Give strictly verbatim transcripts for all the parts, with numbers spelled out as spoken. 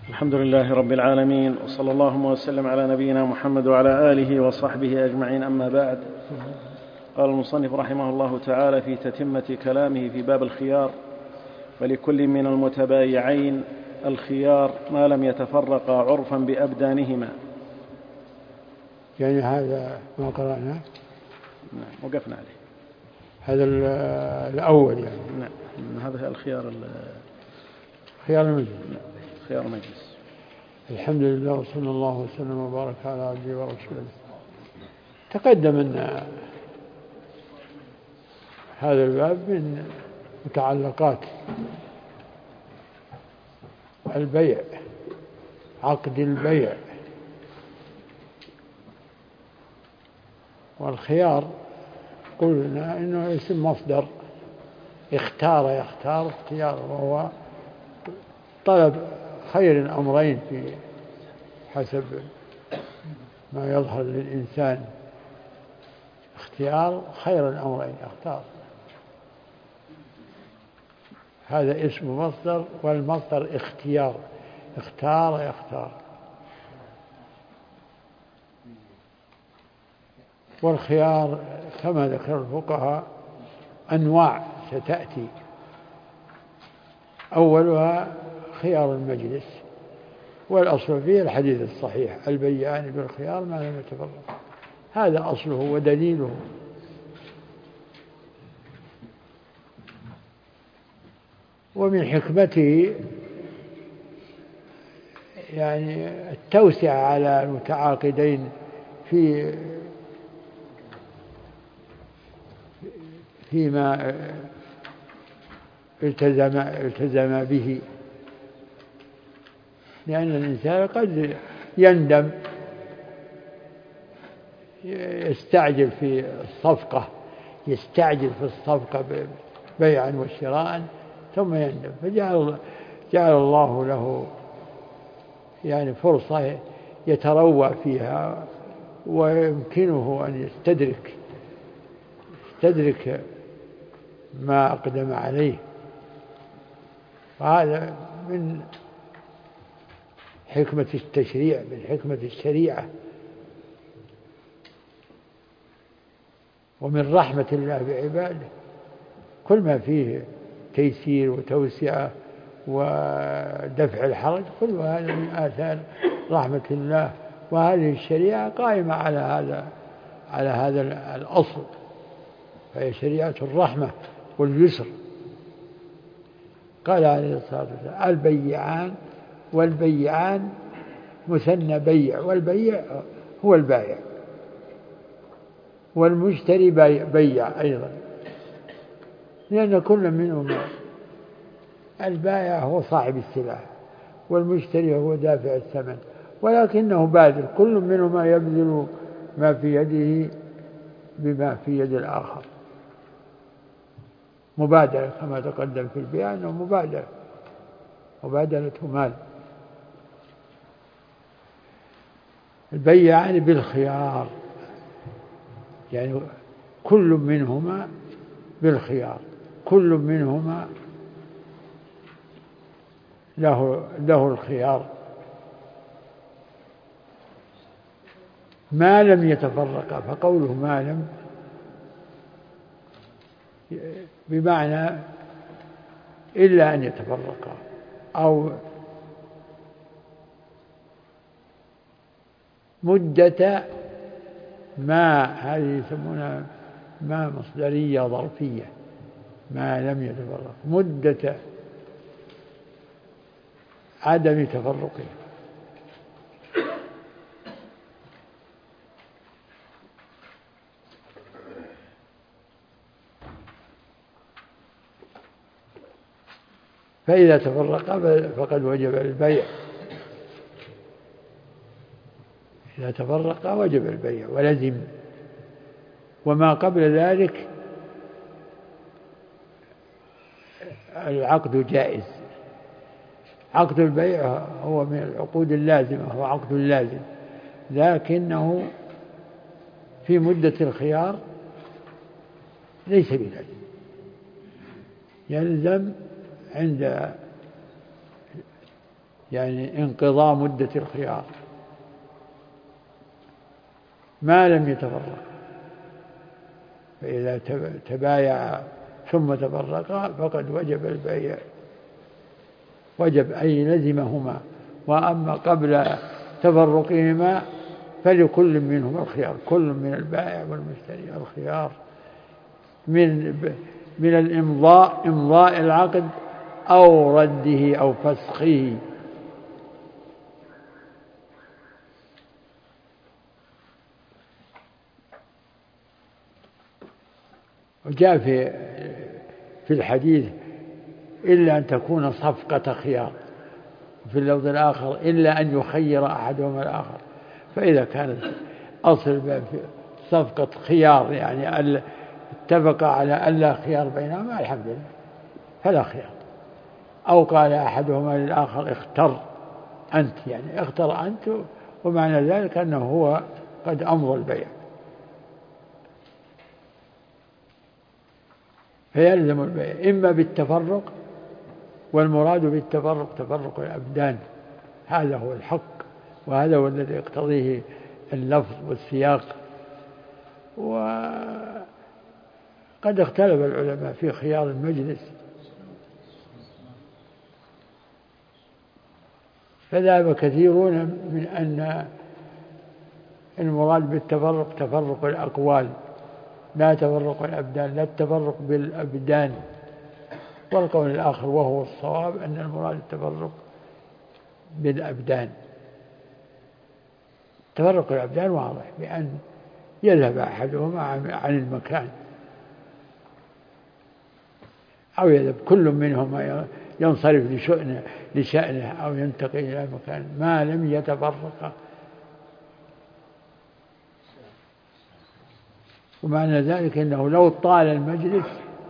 الحمد لله رب العالمين، وصلى الله وسلم على نبينا محمد وعلى آله وصحبه أجمعين، أما بعد. قال المصنف رحمه الله تعالى في تتمة كلامه في باب الخيار: ولكل من المتبايعين الخيار ما لم يتفرقا عرفا بأبدانهما. يعني هذا ما قرأناه، نعم وقفنا عليه، هذا الأول يعني. نعم هذا الخيار خيار المجلس. نعم خيار المجلس. الحمد لله، وصلى الله وسلم وبارك على عبده ورسوله. تقدم أن هذا الباب من متعلقات البيع، عقد البيع. والخيار قلنا إنه اسم مصدر اختار يختار اختيار، وهو طلب خير الأمرين في حسب ما يظهر للإنسان. اختيار خير الأمرين اختار، هذا اسم مصدر، والمصدر اختيار، اختار يختار. والخيار كما ذكر الفقهاء أنواع ستأتي، أولها خيار المجلس، والأصل فيه الحديث الصحيح: البيعان بالخيار ما لم يتفرقا. هذا أصله ودليله. ومن حكمته يعني التوسعة على المتعاقدين في فيما التزم التزم به، لأن الإنسان قد يندم، يستعجل في الصفقة يستعجل في الصفقة بيعا وشراء ثم يندم، فجعل جعل الله له يعني فرصة يتروى فيها، ويمكنه أن يستدرك يستدرك ما أقدم عليه. وهذا من حكمة التشريع، من حكمة الشريعة، ومن رحمة الله بعباده. كل ما فيه تيسير وتوسعة ودفع الحرج كل هذا من آثار رحمة الله. وهذه الشريعة قائمة على هذا على هذا الأصل، فهي شريعة الرحمة واليسر. قال عليه الصلاة والسلام: البيعان، والبيعان مثنى بيع، والبيع هو البائع، والمشتري بيع أيضا، لأن كل منهما، البائع هو صاحب السلعة والمشتري هو دافع الثمن، ولكنه باذل، كل منهما يبذل ما في يده بما في يد الآخر. مبادلة كما تقدم في البيع أنه مبادلة، مبادلة مال. البيعان بالخيار يعني كل منهما بالخيار، كل منهما له له الخيار ما لم يتفرقا. فقوله ما لم بمعنى إلا أن يتفرقا، أو مدة ما، هذه يسمونها ما مصدرية ظرفية، ما لم يتفرق، مدة عدم تفرقه. فإذا تفرقا فقد وجب البيع، إذا تفرقا وجب البيع ولزم. وما قبل ذلك العقد جائز. عقد البيع هو من العقود اللازمة، هو عقد لازم، لكنه في مدة الخيار ليس بلازم، يلزم عند يعني انقضاء مدة الخيار ما لم يتفرق. فإذا تبايع ثم تفرقا فقد وجب البيع، وجب أي لزمهما. وأما قبل تفرقهما فلكل منهما الخيار، كل من البائع والمشتري الخيار من من الإمضاء، إمضاء العقد أو رده أو فسخه. وجاء في في الحديث إلا أن تكون صفقة خيار، وفي اللفظ الآخر إلا أن يخير أحدهما الآخر. فإذا كانت أصل صفقة خيار يعني اتفق على ألا خيار بينهما الحمد لله فلا خيار. أو قال أحدهما للآخر اختر أنت، يعني اختر أنت، ومعنى ذلك أنه هو قد أمضى البيع. فيلزم البيع إما بالتفرق، والمراد بالتفرق تفرق الأبدان، هذا هو الحق، وهذا هو الذي يقتضيه اللفظ والسياق. وقد اختلف العلماء في خيار المجلس، فذهب كثيرون من أن المراد بالتفرق تفرق الأقوال لا تفرق الأبدان، لا التفرق بالأبدان. والقول الآخر وهو الصواب أن المراد التفرق بالأبدان. تفرق الأبدان واضح بأن يذهب أحدهما عن المكان، أو يذهب كل منهما ينصرف لشأنه, لشأنه أو ينتقل إلى مكان ما لم يتفرق. ومعنى ذلك أنه لو طال المجلس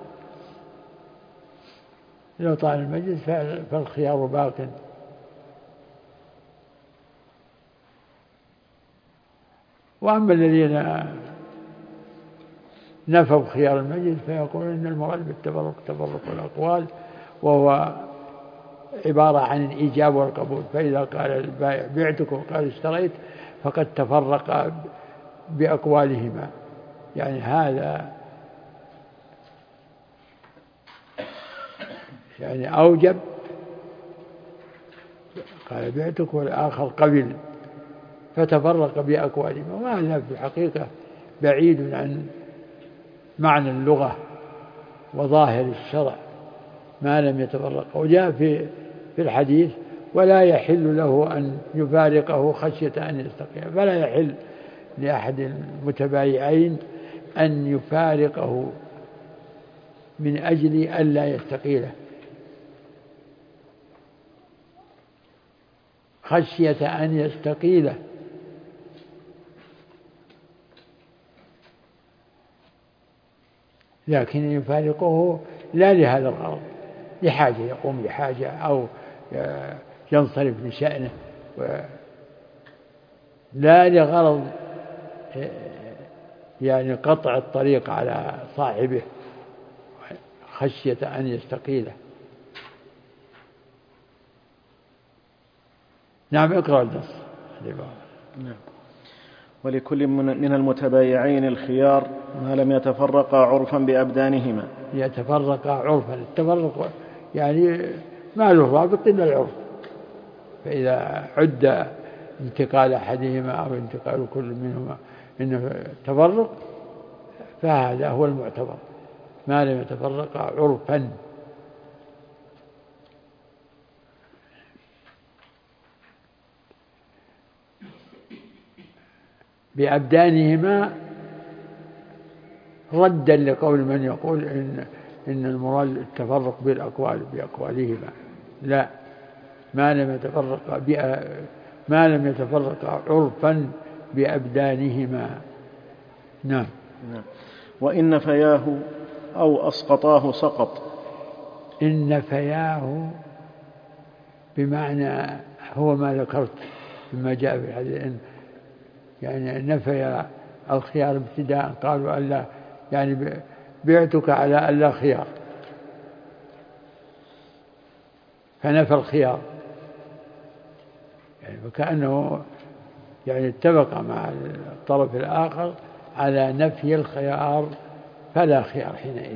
لو طال المجلس فالخيار باق. وأما الذين نفوا خيار المجلس فيقولون إن المراد بالتفرق تفرق الأقوال، وهو عبارة عن الإيجاب والقبول. فإذا قال البائع بعتك وقال اشتريت فقد تفرق بأقوالهما، يعني هذا يعني أوجب قال بعتك والآخر قبل فتفرق بأقوالهما، وهذا في الحقيقة بعيد عن معنى اللغة وظاهر الشرع ما لم يتفرق. وجاء في في الحديث ولا يحل له أن يفارقه خشية أن يستقيم، فلا يحل لأحد المتبايعين أن يفارقه من أجل ألا يستقيله خشية أن يستقيله. لكن يفارقه لا لهذا الغرض، لحاجة يقوم لحاجة أو ينصرف لشأنه، لا لغرض يعني قطع الطريق على صاحبه خشية أن يستقيله. نعم اقرأ النص. نعم. ولكل من المتبايعين الخيار ما لم يتفرقا عرفا بأبدانهما. يتفرقا عرفا، التفرق يعني ما له رابط إلا العرف. فإذا عد انتقال أحدهما أو انتقال كل منهما إنه تفرق فهذا هو المعتبر، ما لم يتفرقا عرفا. بأبدانهما ردا لقول من يقول إن, إن المراد التفرق بالأقوال بأقوالهما، لا، ما لم يتفرق ما لم يتفرق عرفا بأبدانهما. نعم. نعم. وإن نفياه أو أسقطاه سقط. إن نفياه بمعنى هو ما ذكرت مما جاء في الحديث، يعني نفي الخيار ابتداء، قالوا ألا يعني بعتك على ألا خيار فنفى الخيار، وكأنه يعني اتفق مع الطرف الآخر على نفي الخيار فلا خيار حينئذ.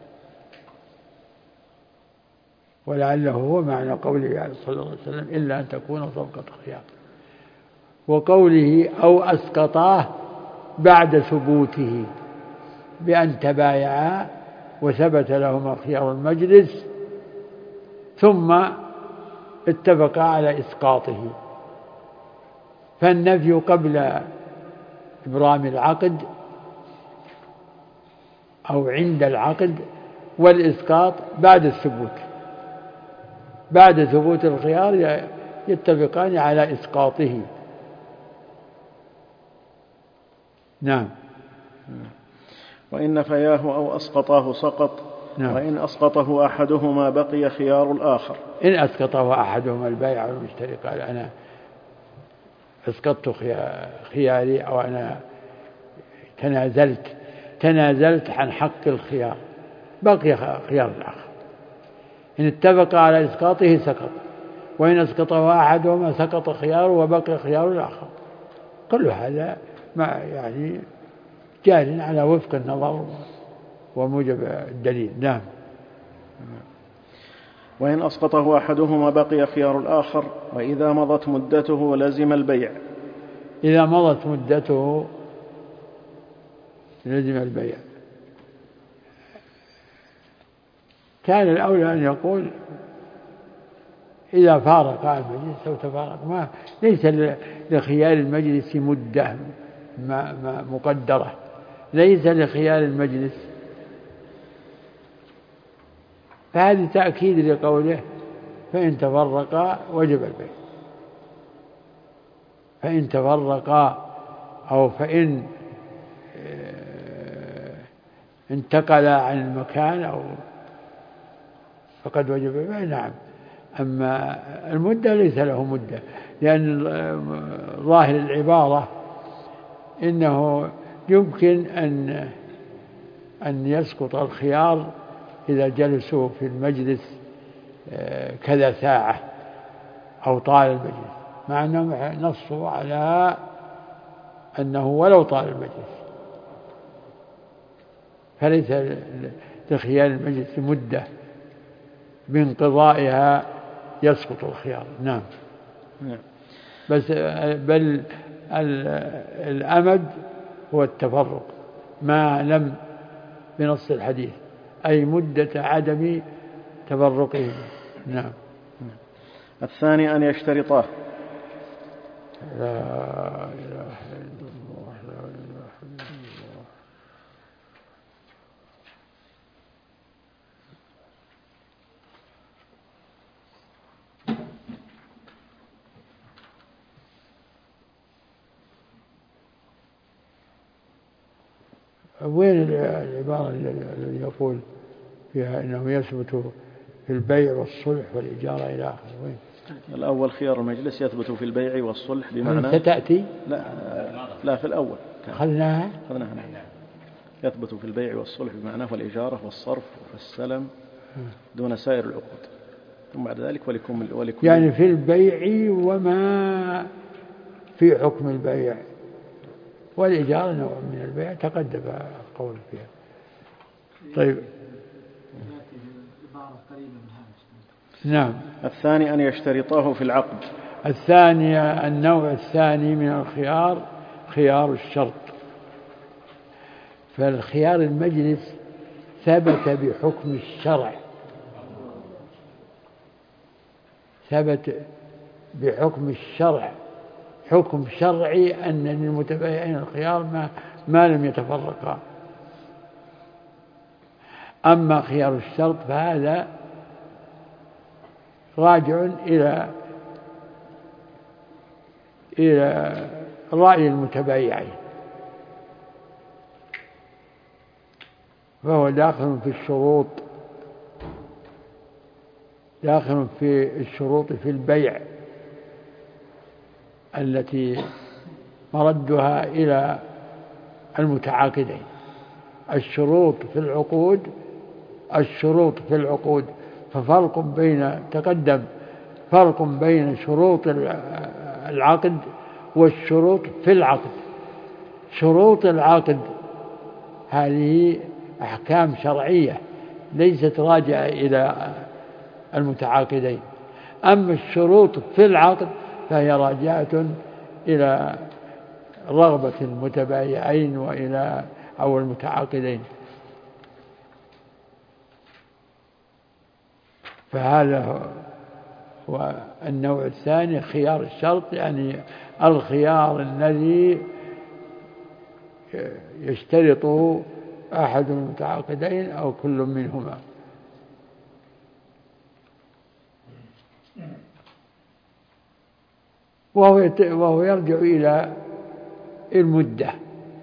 ولعله هو معنى قوله صلى الله عليه وسلم إلا أن تكون صفقة خيار. وقوله أو أسقطاه بعد ثبوته بأن تبايعا وثبت لهما خيار المجلس ثم اتفقا على إسقاطه، فالنفي قبل إبرام العقد أو عند العقد، والإسقاط بعد الثبوت. بعد ثبوت الخيار يتفقان على إسقاطه. نعم. وإن نفياه أو أسقطاه سقط. نعم. وإن أسقطه أحدهما بقي خيار الآخر. إن أسقطه أحدهما البائع والمشتري قال أنا أسقطت خياري أو أنا تنازلت تنازلت عن حق الخيار، بقي خيار الآخر. إن اتفق على إسقاطه سقط، وإن أسقطه أحدهما سقط خياره وبقي خيار الآخر. كل هذا ما يعني جار على وفق النظر وموجب الدليل. نعم. وإن أسقطه أحدهما بقي خيار الآخر. وإذا مضت مدته لزم البيع. إذا مضت مدته لزم البيع. كان الأولى أن يقول إذا فارق المجلس أو تفارق، ما ليس لخيار المجلس مدة ما ما مقدرة، ليس لخيار المجلس، فهذا تأكيد لقوله فإن تفرقا وجب البيع. فإن تفرقا أو فإن انتقلا عن المكان أو فقد وجب البيع. نعم. أما المدة ليس له مدة، لأن ظاهر العبارة إنه يمكن أن أن يسقط الخيار إذا جلسوا في المجلس كذا ساعة أو طال المجلس، مع أنهم نصوا على أنه ولو طال المجلس، فليس لخيار المجلس مدة بانقضائها يسقط الخيار. نعم. بس بل الأمد هو التفرق ما لم بنص الحديث، أي مدة عدم تفرقه. نعم. الثاني أن يشترطاه. لا إله إلا الله لا إله إلا الله. وين العبارة التي يقول فيها إنه يثبت في البيع والصلح والإجارة إلى آخره؟ وين؟ الأول خيار المجلس يثبت في البيع والصلح بمعنى ستأتي؟ لا لا في الأول أخذناها أخذناها يثبت في البيع والصلح بمعنى والإجارة والصرف والسلم دون سائر العقود، ثم بعد ذلك ولكم ولكم يعني في البيع وما في حكم البيع، والإجارة نوع من البيع تقدم القول فيها. طيب. نعم. الثاني أن يشترطاه في العقد. الثاني النوع الثاني من الخيار خيار الشرط. فالخيار المجلس ثبت بحكم الشرع، ثبت بحكم الشرع، حكم شرعي أن للمتبايعين الخيار ما, ما لم يتفرقا. أما خيار الشرط فهذا راجع إلى إلى رأي المتبايعين، فهو داخل في الشروط، داخل في الشروط في البيع التي مردها إلى المتعاقدين. الشروط في العقود الشروط في العقود ففرق بين تقدم فرق بين شروط العقد والشروط في العقد. شروط العقد هذه أحكام شرعية ليست راجعة إلى المتعاقدين، أما الشروط في العقد فهي راجعة إلى رغبة المتبايعين وإلى أو المتعاقدين. فهذا هو النوع الثاني، خيار الشرط، يعني الخيار الذي يشترطه أحد المتعاقدين أو كل منهما. وهو وهو يرجع إلى المدة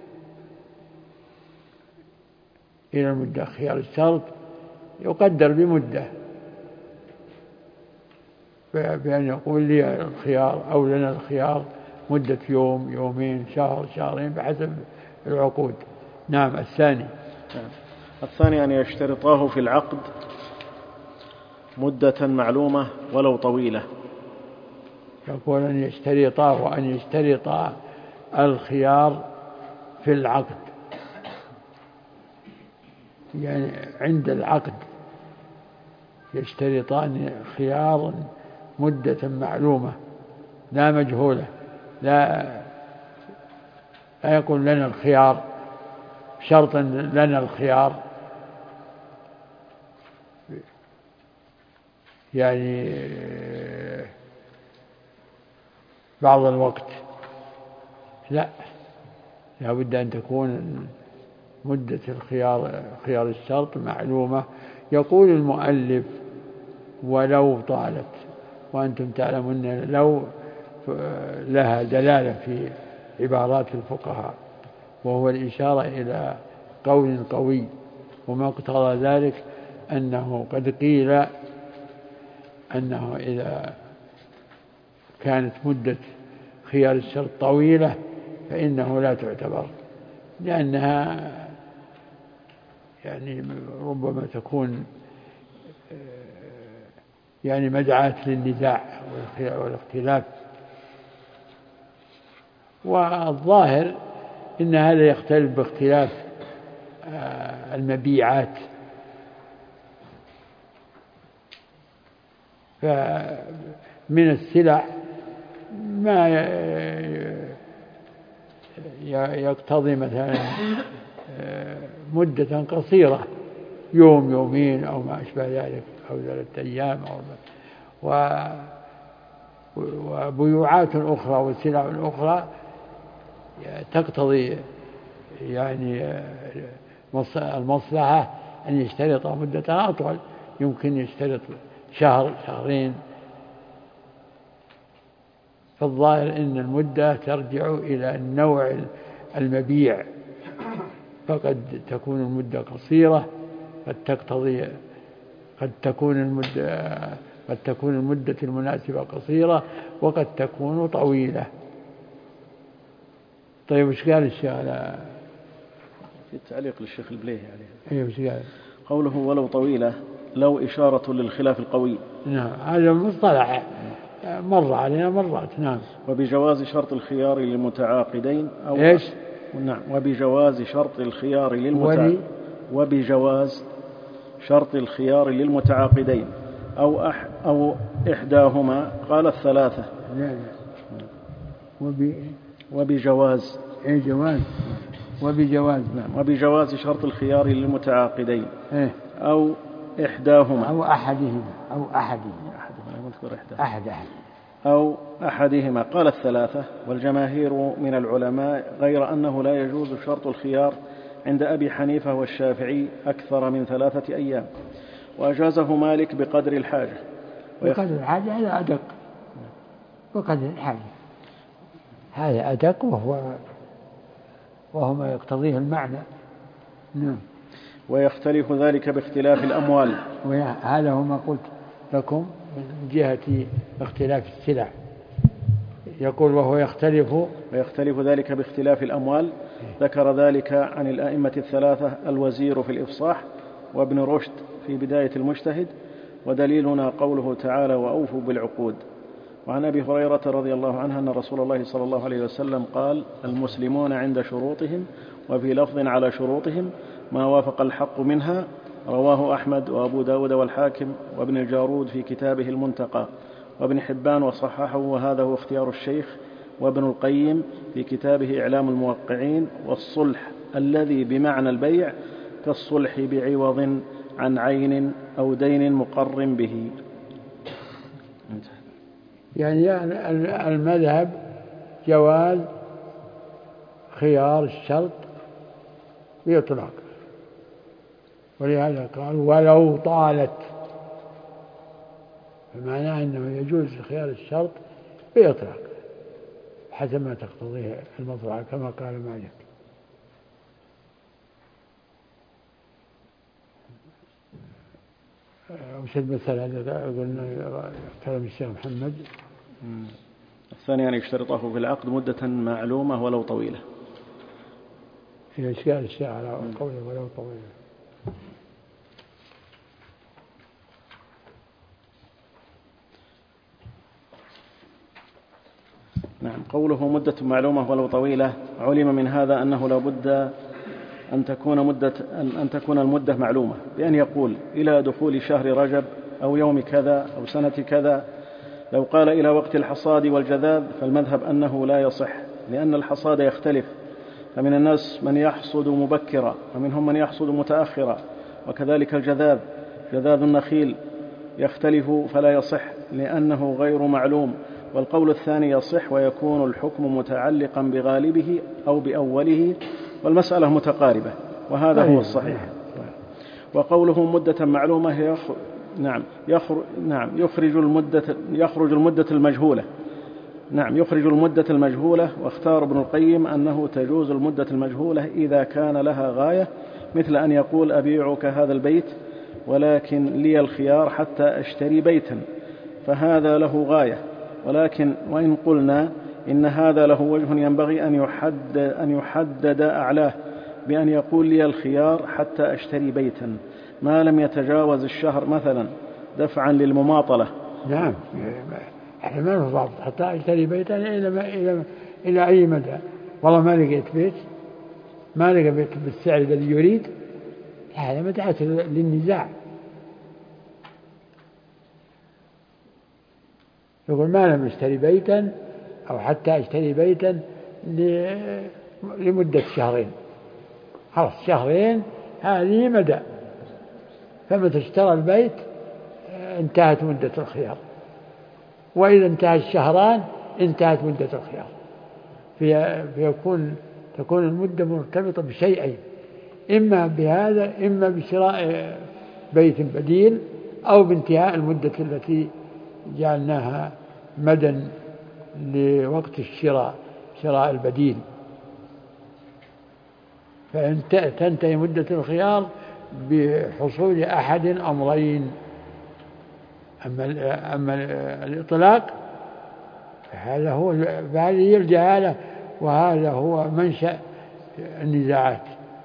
إلى المدة. خيار الشرط يقدر بمدة، بأن يقول لي الخيار أو لنا الخيار مدة يوم، يومين، شهر، شهرين، بحسب العقود. نعم. الثاني الثاني أن يشترطاه في العقد مدة معلومة ولو طويلة. يقول أن يشترطاه وأن يشترط الخيار في العقد، يعني عند العقد يشترطان خيار مدة معلومة لا مجهولة، لا لا يقول لنا الخيار شرطا لنا الخيار، يعني بعض الوقت، لا، لا بد أن تكون مدة الخيار خيار الشرط معلومة. يقول المؤلف ولو طالت، وأنتم تعلمون لو لها دلالة في عبارات الفقهاء، وهو الإشارة إلى قول قوي، وما اقتضى ذلك أنه قد قيل أنه إذا كانت مدة خيار الشرط طويلة فإنه لا تعتبر، لأنها يعني ربما تكون يعني مدعاة للنزاع والاختلاف. والظاهر إن هذا يختلف باختلاف المبيعات، فمن السلع ما يقتضي مثلا مدة قصيرة، يوم، يومين، أو ما أشبه ذلك، أو ثلاثة أيام، أو وبيوعات أخرى وسلع أخرى تقتضي يعني المصلحة أن يشترط مدة أطول، يمكن يشترط شهر، شهرين. فالظاهر أن المدة ترجع إلى النوع المبيع، فقد تكون المدة قصيرة، قد تقتضي قد تكون المدة قد تكون المدة المناسبة قصيرة، وقد تكون طويلة. طيب وش قال الشيخ على في التعليق للشيخ البليهي عليه؟ أيه وش قال؟ قوله ولو طويلة لو إشارة للخلاف القوي. نعم، هذا مصطلح مر علينا مرات. نعم. وبجواز شرط الخيار للمتعاقدين أو إيش؟ نعم. وبجواز شرط الخيار للمتعاقدين وبجواز شرط الخيار للمتعاقدين أو أح أو إحداهما قال الثلاثة. لا لا. وب... وبجواز إيه جواز وبجواز نعم. وبجواز شرط الخيار للمتعاقدين إيه؟ أو إحداهما أو أحدهما أو أحدهما أحد أحد أو أحدهما قال الثلاثة. والجماهير من العلماء غير أنه لا يجوز شرط الخيار عند أبي حنيفة والشافعي أكثر من ثلاثة أيام، وأجازه مالك بقدر الحاجة. بقدر الحاجة هذا أدق، بقدر الحاجة هذا أدق، وهو وهو ما يقتضيه المعنى. نعم. ويختلف ذلك باختلاف الأموال. وهذا هو ما قلت لكم من جهة اختلاف السلع. يقول وهو يختلف ويختلف ذلك باختلاف الأموال. ذكر ذلك عن الأئمة الثلاثة الوزير في الإفصاح، وابن رشد في بداية المجتهد، ودليلنا قوله تعالى وأوفوا بالعقود. وعن أبي هريرة رضي الله عنه أن رسول الله صلى الله عليه وسلم قال: المسلمون عند شروطهم، وفي لفظ على شروطهم، ما وافق الحق منها. رواه أحمد وأبو داود والحاكم وابن الجارود في كتابه المنتقى، وابن حبان وصححه، وهذا هو اختيار الشيخ، وابن القيم في كتابه إعلام الموقعين. والصلح الذي بمعنى البيع كالصلح بعوض عن عين أو دين مقر به. يعني المذهب جواز خيار الشرط بإطلاق، ولهذا قال ولو طالت، بمعنى أنه يجوز خيار الشرط بإطلاق حسب ما تقتضيه المصلحة كما قال مالك. وش المثل هذا قلنا كلام الشيخ محمد؟ الثاني أن يشترطه في العقد مدة معلومة ولو طويلة. في إشكال الشيء على قوله ولو طويلة. نعم. قوله مدة معلومة ولو طويلة، علم من هذا أنه لا بد أن تكون مدة أن تكون المدة معلومة، بأن يقول إلى دخول شهر رجب أو يوم كذا أو سنة كذا. لو قال إلى وقت الحصاد والجذاذ فالمذهب أنه لا يصح، لأن الحصاد يختلف، فمن الناس من يحصد مبكرا ومنهم من يحصد متأخرا، وكذلك الجذاذ جذاذ النخيل يختلف فلا يصح لأنه غير معلوم. والقول الثاني يصح ويكون الحكم متعلقا بغالبه أو بأوله، والمسألة متقاربة، وهذا هو الصحيح. وقوله مدة معلومة يخ... نعم يخرج نعم يخرج المدة يخرج المدة المجهولة نعم يخرج المدة المجهولة. واختار ابن القيم أنه تجوز المدة المجهولة إذا كان لها غاية، مثل أن يقول أبيعك هذا البيت ولكن لي الخيار حتى أشتري بيتا، فهذا له غاية. ولكن وإن قلنا إن هذا له وجه ينبغي أن يحدد, أن يحدد أعلاه بأن يقول لي الخيار حتى أشتري بيتا ما لم يتجاوز الشهر مثلا، دفعا للمماطلة. نعم، احنا ما نضبط حتى أشتري بيتا إلى, إلى, إلى أي مدى. والله ما لقيت بيت، ما لقى بيت بالسعر الذي يريد، هذا مدعاة للنزاع. يقول ما لم اشتري بيتا أو حتى اشتري بيتا لمدة شهرين، خلاص شهرين هذه مدى، فمتى اشترى البيت انتهت مدة الخيار، وإذا انتهى الشهران انتهت مدة الخيار. فيكون تكون المدة مرتبطة بشيئين، إما بهذا إما بشراء بيت بديل أو بانتهاء المدة التي جعلناها مدى لوقت الشراء، شراء البديل. فإن تنتهي مدة الخيار بحصول أحد أمرين، أما, أما الإطلاق هذا هو هذه الجهالة، وهذا هو منشأ النزاعات.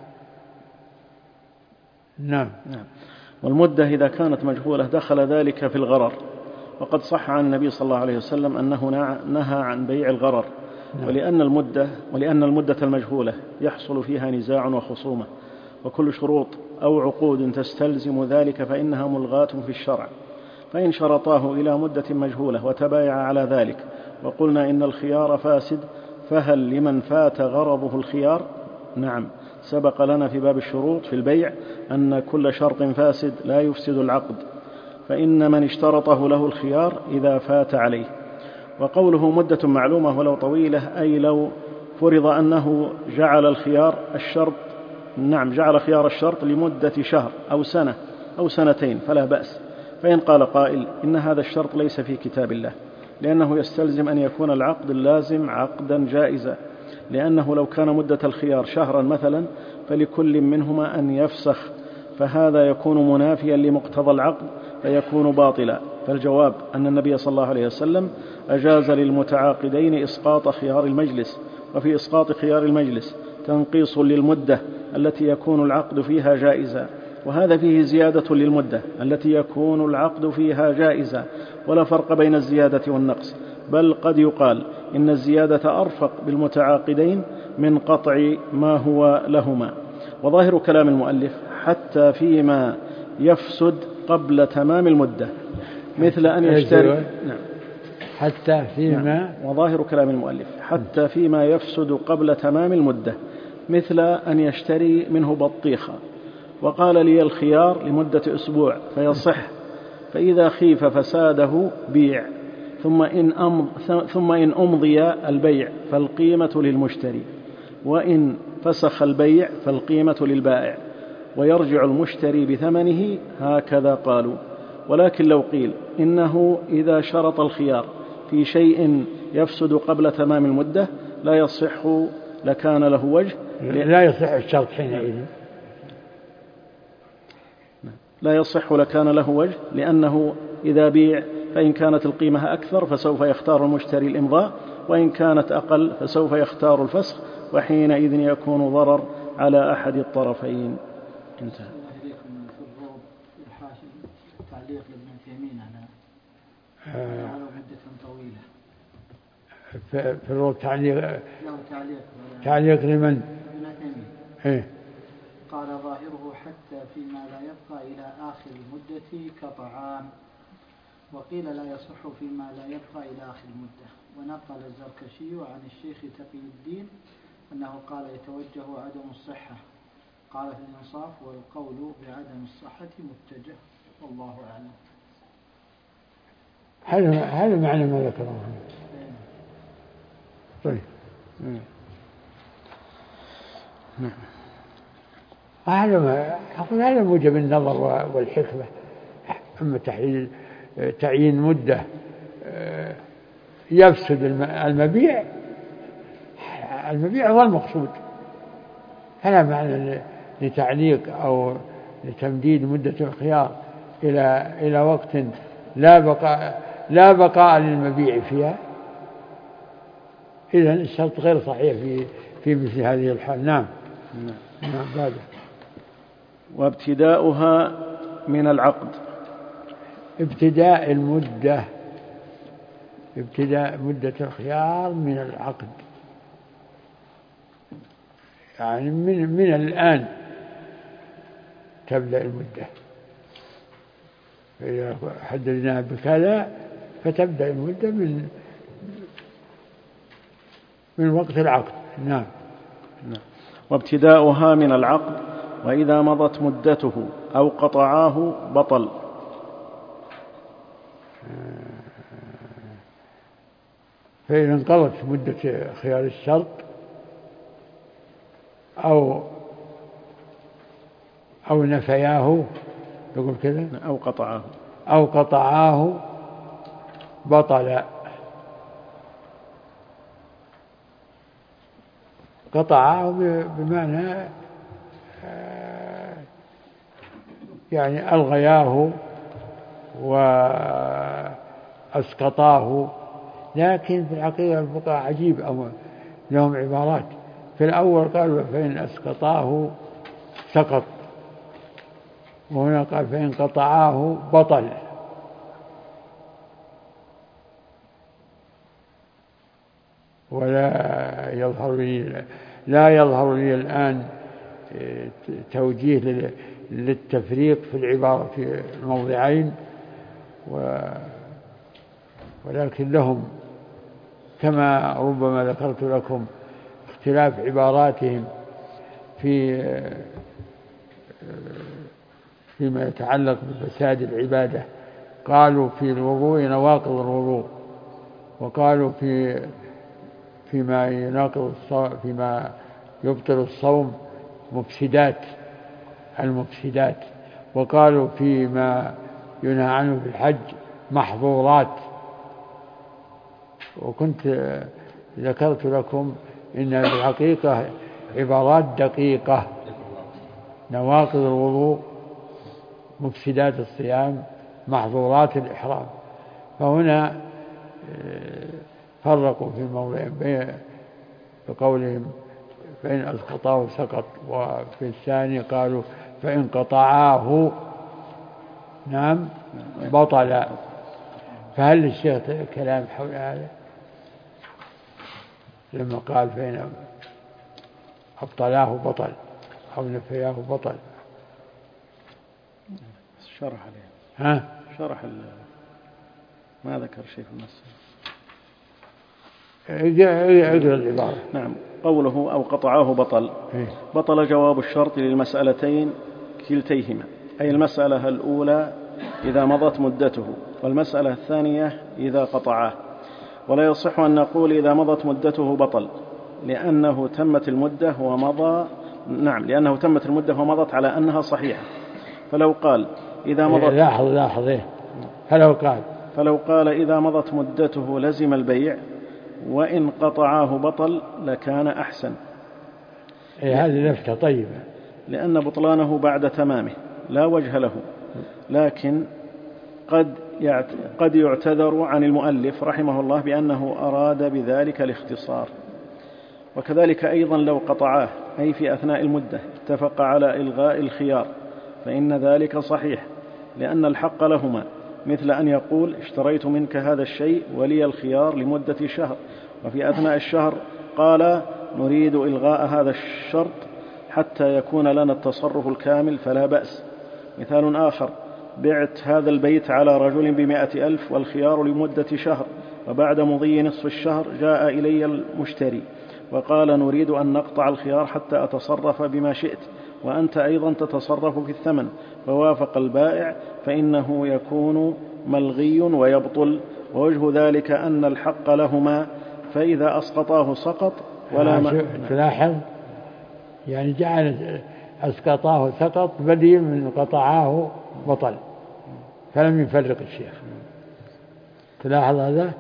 نعم. نعم. والمدة إذا كانت مجهولة دخل ذلك في الغرر، وقد صح عن النبي صلى الله عليه وسلم أنه نهى عن بيع الغرر. نعم. ولأن المدة ولأن المدة المجهولة يحصل فيها نزاع وخصومة، وكل شروط أو عقود تستلزم ذلك فإنها ملغاة في الشرع. فإن شرطاه إلى مدة مجهولة وتبايع على ذلك وقلنا إن الخيار فاسد، فهل لمن فات غرضه الخيار؟ نعم، سبق لنا في باب الشروط في البيع أن كل شرط فاسد لا يفسد العقد، فإن من اشترطه له الخيار إذا فات عليه. وقوله مدة معلومة ولو طويلة، أي لو فرض أنه جعل الخيار الشرط نعم جعل خيار الشرط لمدة شهر أو سنة أو سنتين فلا بأس. فإن قال قائل إن هذا الشرط ليس في كتاب الله، لأنه يستلزم أن يكون العقد اللازم عقدا جائزا، لأنه لو كان مدة الخيار شهرا مثلا فلكل منهما أن يفسخ، فهذا يكون منافيا لمقتضى العقد فيكون باطلا. فالجواب أن النبي صلى الله عليه وسلم أجاز للمتعاقدين إسقاط خيار المجلس، وفي إسقاط خيار المجلس تنقيص للمدة التي يكون العقد فيها جائزا، وهذا فيه زيادة للمدة التي يكون العقد فيها جائزا، ولا فرق بين الزيادة والنقص، بل قد يقال إن الزيادة أرفق بالمتعاقدين من قطع ما هو لهما. وظاهر كلام المؤلف حتى فيما يفسد قبل تمام المدة مثل أن يشتري نعم. حتى فيما نعم. وظاهر كلام المؤلف حتى فيما يفسد قبل تمام المدة مثل أن يشتري منه بطيخة وقال لي الخيار لمدة أسبوع فيصح، فإذا خيف فساده بيع، ثم إن, أمض ثم إن أمضي البيع فالقيمة للمشتري، وإن فسخ البيع فالقيمة للبائع، ويرجع المشتري بثمنه. هكذا قالوا. ولكن لو قيل إنه إذا شرط الخيار في شيء يفسد قبل تمام المدة لا يصح لكان له وجه لا يصح الشرط حينئذ لا يصح لكان له وجه لأنه إذا بيع فإن كانت القيمة أكثر فسوف يختار المشتري الإمضاء، وإن كانت أقل فسوف يختار الفسخ، وحينئذ يكون ضرر على أحد الطرفين. انتهى. تعليق لابن تيمين على مدة طويلة في الروض تعليق تعليق تعليق لمن؟ ابن تيمين. إيه؟ قال ظاهره حتى فيما لا يبقى إلى آخر المدة كطعام، وقيل لا يصح فيما لا يبقى إلى آخر المدة. ونقل الزركشي عن الشيخ تقي الدين أنه قال يتوجه عدم الصحة. قال في الإنصاف والقول بعدم الصحة متجه، والله أعلم. هذا هذا معنى ما ذكره. طيب. نعم. هذا ما أقول هذا موجب النظر والحكمة. أما تحليل تعيين مدة يفسد المبيع، المبيع هو المقصود، فلا معنى لتعليق أو لتمديد مدة الخيار إلى إلى وقت لا بقاء لا بقاء للمبيع فيها. إذن الشرط غير صحيح في في مثل هذه الحال. نعم. نعم. بعد. وابتداؤها من العقد. ابتداء المدة، ابتداء مدة الخيار من العقد، يعني من من الآن تبدأ المدة. إذا حددناها بكذا فتبدأ المدة من من وقت العقد. نعم. نعم. وابتداؤها من العقد، وإذا مضت مدته أو قطعاه بطل. فإذا انقضت مدة خيار الشرط أو أو نفياه، يقول كذا، أو قطعاه أو قطعاه بطل. قطعاه بمعنى يعني ألغياه وأسقطاه. لكن في الحقيقة الفقهاء عجيب، أو لهم عبارات. في الأول قالوا فإن أسقطاه سقط، وهنا قال فإن قطعاه بطل. ولا يظهر لي لا يظهر لي الآن توجيه للتفريق في العبارة في الموضعين، ولكن لهم كما ربما ذكرت لكم اختلاف عباراتهم في فيما يتعلق بفساد العبادة. قالوا في الوضوء نواقض الوضوء، وقالوا في فيما يناقض الصوم فيما يبطل الصوم مفسدات المفسدات، وقالوا فيما ينهى عنه في الحج محظورات. وكنت ذكرت لكم إن في الحقيقة عبارات دقيقة: نواقض الوضوء، مفسدات الصيام، محظورات الإحرام. فهنا فرقوا في الموضعين بقولهم فإن أسقطاه سقط، وفي الثاني قالوا فإن قطعاه نعم بطل. فهل للشيخ كلام حول هذا لما قال فإن أبطلاه بطل أو نفياه بطل؟ شرح عليه. ها؟ شرح ما ذكر شيء في المسألة. اقرأ العبارة. نعم. قوله أو قطعاه بطل. بطل جواب الشرط للمسألتين كلتيهما، أي المسألة الأولى إذا مضت مدته، والمسألة الثانية إذا قطعاه. ولا يصح أن نقول إذا مضت مدته بطل، لأنه تمت المدة ومضى نعم لأنه تمت المدة ومضت على أنها صحيحة. فلو قال إذا مضت لاحظ لاحظ إيه فلو قال فلو قال إذا مضت مدته لزم البيع وإن قطعاه بطل لكان أحسن. إيه هذه لفتة طيبة، لأن بطلانه بعد تمامه لا وجه له، لكن قد قد يعتذر عن المؤلف رحمه الله بأنه أراد بذلك الاختصار. وكذلك أيضا لو قطعاه أي في أثناء المدة اتفق على إلغاء الخيار فإن ذلك صحيح، لأن الحق لهما، مثل أن يقول اشتريت منك هذا الشيء ولي الخيار لمدة شهر، وفي أثناء الشهر قال نريد إلغاء هذا الشرط حتى يكون لنا التصرف الكامل فلا بأس. مثال آخر: بعت هذا البيت على رجل بمائة ألف والخيار لمدة شهر، وبعد مضي نصف الشهر جاء إلي المشتري وقال نريد أن نقطع الخيار حتى أتصرف بما شئت وأنت أيضا تتصرف في الثمن، فوافق البائع، فإنه يكون ملغي ويبطل. ووجه ذلك أن الحق لهما، فإذا أسقطاه سقط ولا ما تلاحظ يعني جعل أسقطاه سقط بديل من قطعاه بطل، فلم يفرق الشيخ. تلاحظ هذا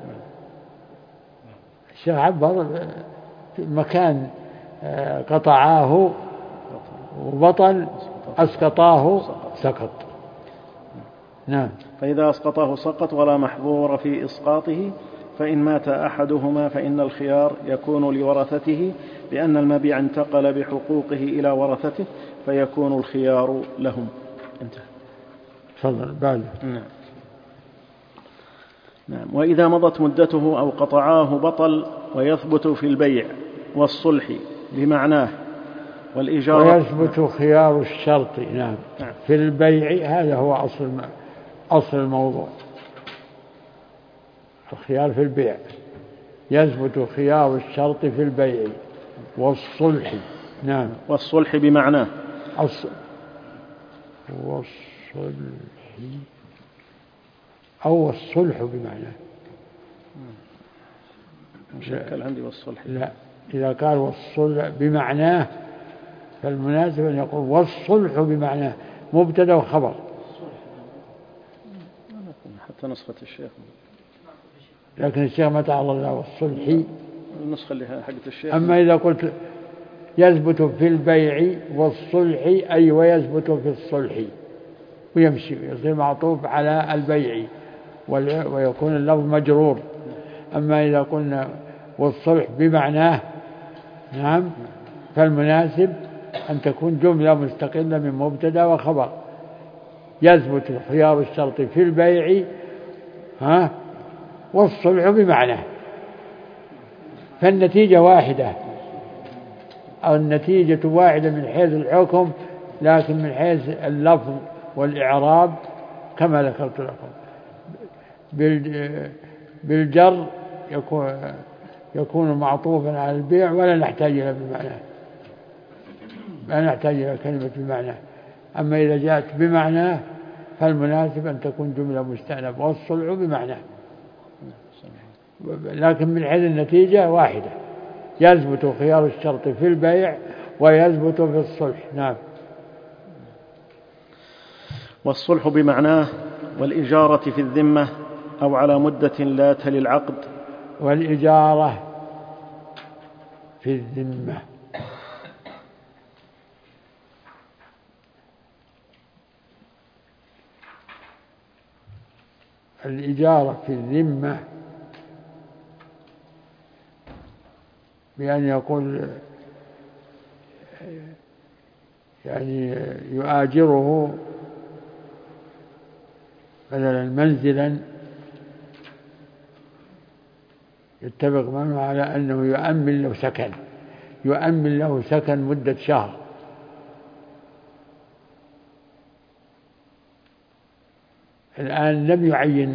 الشيخ عبر مكان قطعاه وبطل أسقطاه سقط. نعم. فإذا أسقطاه سقط ولا محظور في إسقاطه، فإن مات أحدهما فإن الخيار يكون لورثته، لأن المبيع انتقل بحقوقه إلى ورثته فيكون الخيار لهم. انتهى. تفضل بعد. نعم. نعم. وإذا مضت مدته أو قطعاه بطل، ويثبت في البيع والصلح بمعناه والإجارة. ويثبت خيار الشرط. نعم. نعم. في البيع هذا هو أصل أصل الموضوع، الخيار في البيع. يثبت خيار الشرط في البيع والصلح. نعم. والصلح بمعناه أصل والصلح أو الصلح بمعناه. مشكل عندي والصلح. لا، إذا قال والصلح بمعناه فالمناسب أن يقول والصلح بمعناه مبتدأ وخبر. حتى نسخة الشيخ، لكن الشيخ ما تعالى الله والصلح النسخة اللي حقت الشيخ. أما إذا قلت يثبت في البيع والصلح أي ويثبت في الصلح ويمشي يصير معطوف على البيع ويكون اللفظ مجرور. أما إذا قلنا والصلح بمعناه نعم فالمناسب أن تكون جملة مستقلة من مبتدأ وخبر. يثبت خيار الشرط في البيع ها والصلح بمعناه، فالنتيجة واحدة، أو النتيجة واحدة من حيث الحكم، لكن من حيث اللفظ والإعراب كما ذكرت لكم. بالجر يكون يكون معطوفا على البيع ولا نحتاج إلى بمعناه، لا نحتاج إلى كلمة بمعناه. أما إذا جاءت بمعناه فالمناسب أن تكون جملة مستأنفة والصلح بمعناه، لكن من حيث النتيجة واحدة. يثبت خيار الشرط في البيع ويثبت في الصلح. نعم. والصلح بمعناه والإجارة في الذمة أو على مدة لا تلي العقد. والإجارة في الذمة الإجارة في الذمة بأن يقول يعني يؤاجره مثلا منزلا يتفق معه على أنه يؤمن له سكن، يؤمن له سكن مدة شهر. الآن لم يعين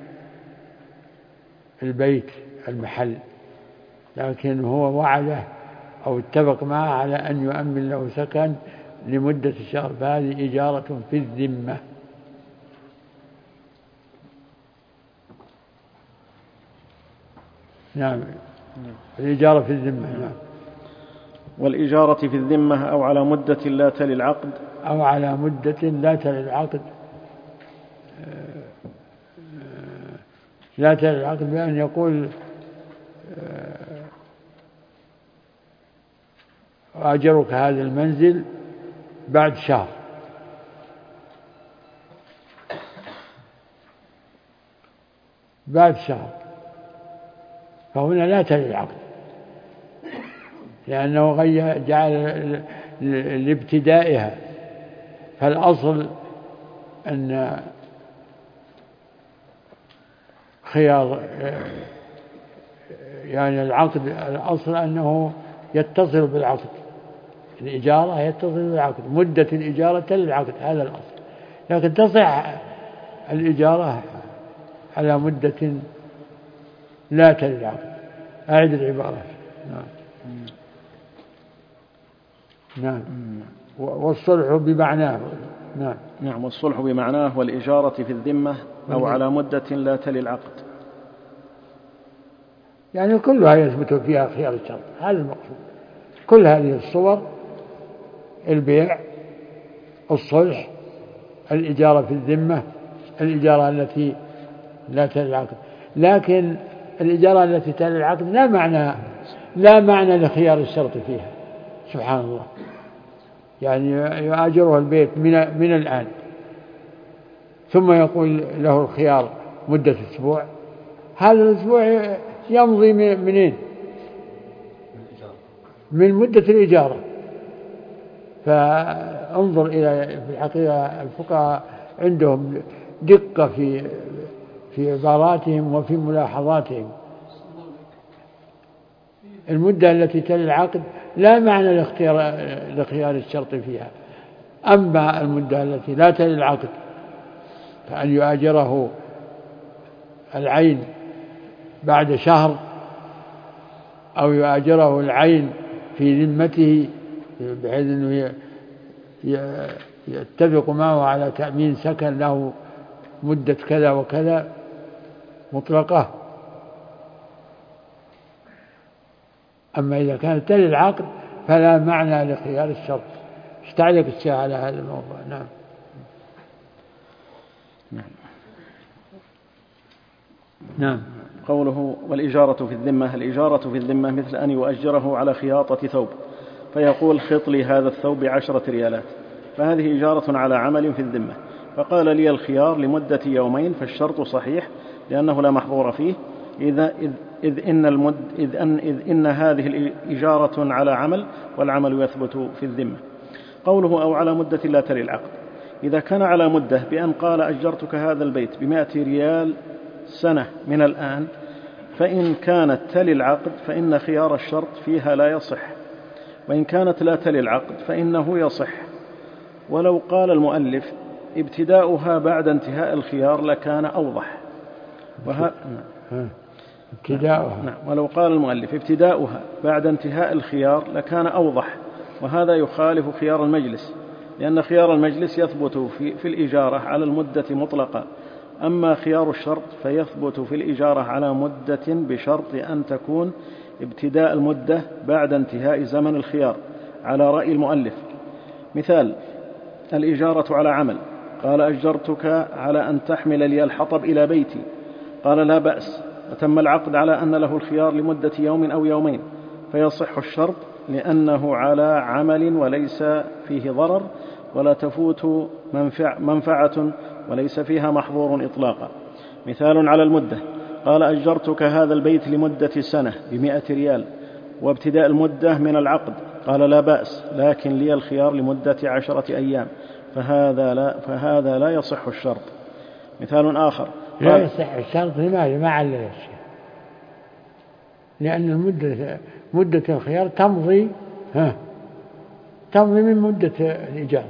البيت المحل، لكن هو وعده أو اتفق معه على أن يؤمن له سكن لمدة شهر، فهذه إجارة في الذمة. نعم، الإجارة في الذمة. نعم. والإجارة في الذمة أو على مدة لا تلي العقد، أو على مدة لا تلي العقد، لا تلي العقد بأن يقول أجرك هذا المنزل بعد شهر، بعد شهر، فهنا لا تلي العقد، لأنه غير جعل لابتدائها. فالأصل أن خيار يعني العقد، الأصل أنه يتصل بالعقد، الإجارة يتصل بالعقد، مدة الإجارة تلي العقد، هذا الأصل. لكن تصح الإجارة على مدة لا تلي العقد. أعد العبارة. نعم. نعم. والصلح بمعناه. نعم. نعم، والصلح بمعناه. والإجارة في الذمة أو على مدة لا تلي العقد، يعني كلها يثبت فيها خيار الشرط، هذا المقصود. كل هذه الصور: البيع، الصلح، الإجارة في الذمة، الإجارة التي لا تلي العقد. لكن الإجارة التي تلي العقد لا معنى لا معنى لخيار الشرط فيها، سبحان الله. يعني يؤاجره البيت من من الآن، ثم يقول له الخيار مدة أسبوع، هذا الأسبوع يمضي منين؟ من مدة الإجارة. فانظر إلى في الحقيقة الفقهاء عندهم دقة في في عباراتهم وفي ملاحظاتهم. المدة التي تلي العقد لا معنى لاختيار لخيار الشرط فيها. أما المدة التي لا تلي العقد فأن يؤاجره العين بعد شهر، أو يؤاجره العين في ذمته بحيث أنه يتفق معه على تأمين سكن له مدة كذا وكذا مطلقة. أما إذا كانت تلي العقد فلا معنى لخيار الشرط. استعلق الشيء على هذا الموضوع. نعم. نعم. نعم. قوله والإجارة في الذمة، الإجارة في الذمة مثل أن يؤجره على خياطة ثوب، فيقول خط لي هذا الثوب بعشرة ريالات، فهذه إجارة على عمل في الذمة. فقال لي الخيار لمدة يومين، فالشرط صحيح لأنه لا محظور فيه، إذا إذ, إذ, إن المد إذ, أن إذ إن هذه الإجارة على عمل، والعمل يثبت في الذمة. قوله أو على مدة لا تلي العقد، إذا كان على مدة بأن قال أجرتك هذا البيت بمائة ريال سنة من الآن، فإن كانت تلي العقد فإن خيار الشرط فيها لا يصح، وإن كانت لا تلي العقد فإنه يصح. ولو قال المؤلف ابتداؤها بعد انتهاء الخيار لكان أوضح. وه... ابتداؤها. نعم. ولو قال المؤلف ابتداؤها بعد انتهاء الخيار لكان أوضح، وهذا يخالف خيار المجلس، لأن خيار المجلس يثبت في, في الإجارة على المدة مطلقة، أما خيار الشرط فيثبت في الإجارة على مدة بشرط أن تكون ابتداء المدة بعد انتهاء زمن الخيار على رأي المؤلف. مثال: الإجارة على عمل، قال أجرتك على أن تحمل لي الحطب إلى بيتي، قال لا بأس، وتم العقد على أن له الخيار لمدة يوم أو يومين، فيصح الشرط لأنه على عمل وليس فيه ضرر ولا تفوت منفع منفعة وليس فيها محظور إطلاقا. مثال على المدة، قال أجرتك هذا البيت لمدة سنة بمائة ريال، وابتداء المدة من العقد، قال لا بأس، لكن لي الخيار لمدة عشرة أيام، فهذا لا, فهذا لا يصح الشرط. مثال آخر، لا يصح الشرط. لماذا؟ ما علل الشيء. لأن المدة مدة الخيار تمضي ها تمضي من مدة الإجارة.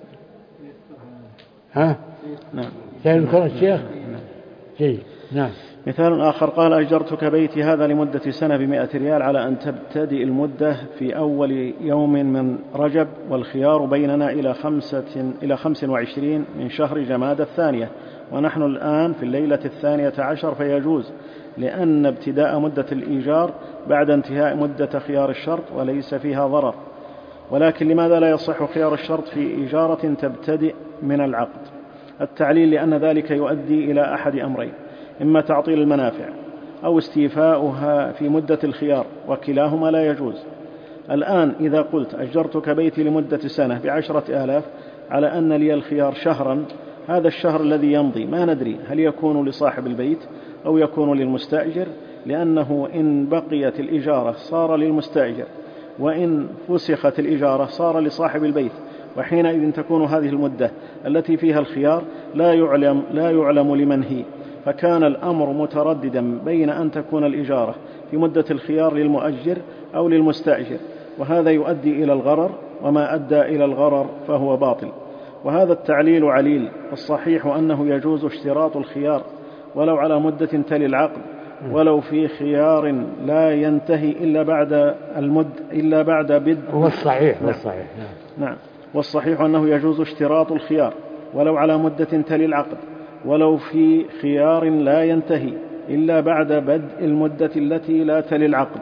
ها نعم. سيذكر الشيخ. جيد. نعم. مثال آخر قال أجرتك بيتي هذا لمدة سنة بمائة ريال على أن تبتدئ المدة في أول يوم من رجب، والخيار بيننا إلى خمسة إلى خمس وعشرين من شهر جماد الثانية، ونحن الآن في الليلة الثانية عشر، فيجوز لأن ابتداء مدة الإيجار بعد انتهاء مدة خيار الشرط وليس فيها ضرر. ولكن لماذا لا يصح خيار الشرط في إجارة تبتدئ من العقد؟ التعليل لأن ذلك يؤدي إلى أحد أمرين: إما تعطيل المنافع أو استيفاؤها في مدة الخيار، وكلاهما لا يجوز. الآن إذا قلت أجرتك بيتي لمدة سنة بعشرة آلاف على أن لي الخيار شهرا، هذا الشهر الذي يمضي ما ندري هل يكون لصاحب البيت أو يكون للمستأجر، لأنه إن بقيت الإجارة صار للمستأجر، وإن فسخت الإجارة صار لصاحب البيت، وحينئذ تكون هذه المدة التي فيها الخيار لا يعلم, لا يعلم لمن هي، فكان الأمر مترددا بين أن تكون الإجارة في مدة الخيار للمؤجر أو للمستأجر، وهذا يؤدي إلى الغرر، وما أدى إلى الغرر فهو باطل. وهذا التعليل عليل. الصحيح أنه يجوز اشتراط الخيار ولو على مدة تلي العقد، ولو في خيار لا ينتهي إلا بعد المد إلا بعد بدء. والصحيح والصحيح نعم. نعم. والصحيح أنه يجوز اشتراط الخيار ولو على مدة تلي العقد، ولو في خيار لا ينتهي إلا بعد بدء المدة التي لا تلي العقد.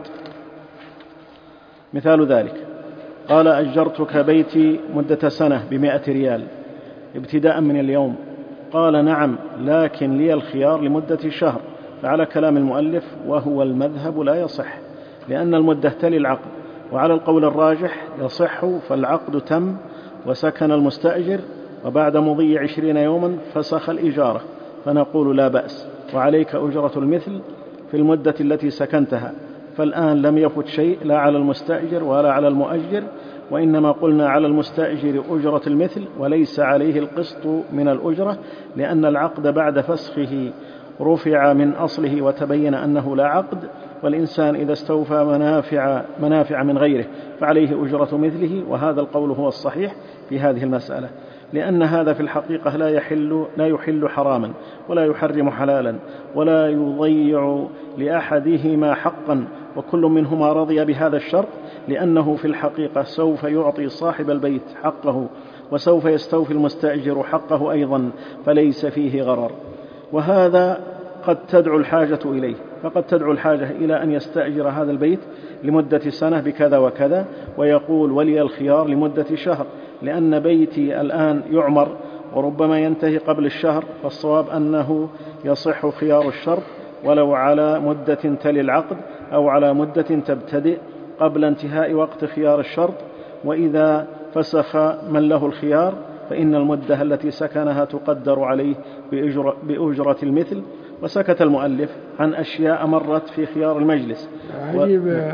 مثال ذلك قال أجرتك بيتي مدة سنة بمائة ريال ابتداء من اليوم. قال نعم، لكن لي الخيار لمدة شهر. فعلى كلام المؤلف وهو المذهب لا يصح، لأن المدة تلي العقد، وعلى القول الراجح يصح، فالعقد تم وسكن المستأجر، وبعد مضي عشرين يوما فسخ الإجارة، فنقول لا بأس، وعليك أجرة المثل في المدة التي سكنتها. فالآن لم يفت شيء لا على المستأجر ولا على المؤجر، وإنما قلنا على المستأجر أجرة المثل وليس عليه القسط من الأجرة، لأن العقد بعد فسخه رفع من أصله وتبين أنه لا عقد، والإنسان إذا استوفى منافع, منافع من غيره فعليه أجرة مثله. وهذا القول هو الصحيح في هذه المسألة، لأن هذا في الحقيقة لا يحل, لا يحل حراما ولا يحرم حلالا ولا يضيع لأحدهما حقا، وكل منهما رضي بهذا الشرط، لأنه في الحقيقة سوف يعطي صاحب البيت حقه، وسوف يستوفي المستأجر حقه أيضا، فليس فيه غرر. وهذا قد تدعو الحاجة إليه، فقد تدعو الحاجة إلى أن يستأجر هذا البيت لمدة سنة بكذا وكذا، ويقول ولي الخيار لمدة شهر، لأن بيتي الآن يعمر وربما ينتهي قبل الشهر، فالصواب أنه يصح خيار الشرط ولو على مدة تلي العقد أو على مدة تبتدئ قبل انتهاء وقت خيار الشرط. وإذا فسخ من له الخيار فإن المدة التي سكنها تقدر عليه بأجرة, بأجرة المثل. وسكت المؤلف عن أشياء مرت في خيار المجلس. عجيب و...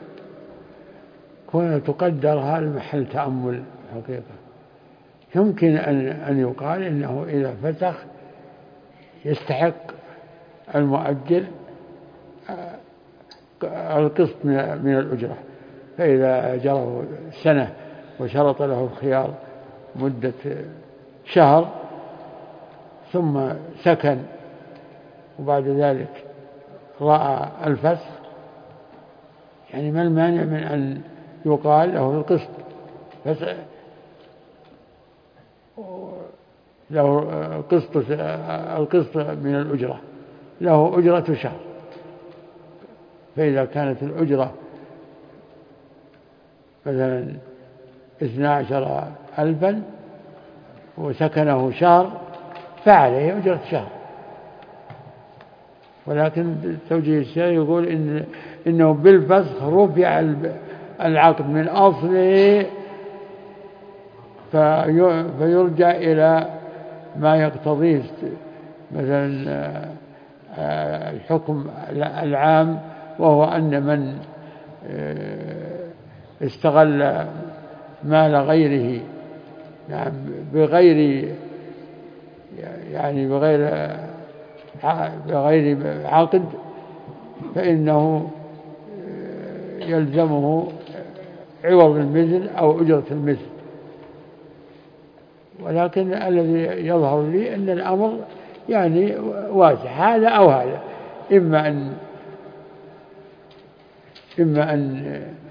كون تقدر هذا محل تأمل حقيقة. يمكن أن, أن يقال إنه إذا فسخ يستحق المؤجر القسط من الأجرة، فإذا جره سنة وشرط له الخيار مدة شهر ثم سكن وبعد ذلك رأى الفسخ، يعني ما المانع من أن يقال له القسط له القسط القسط من الأجرة، له أجرة شهر. فإذا كانت الأجرة مثلا اثنا عشر ألفا وسكنه شهر فعليه أجرة شهر. ولكن توجيه الشيخ يقول إن إنه بالفسخ رفع العقد من أصله، فيرجع إلى ما يقتضيه مثلا الحكم العام، وهو أن من استغل مال غيره يعني بغير يعني بغير بغير عقد فإنه يلزمه عوض المثل أو أجرة المثل. ولكن الذي يظهر لي أن الأمر يعني واسع، هذا أو هذا، إما أن إما أن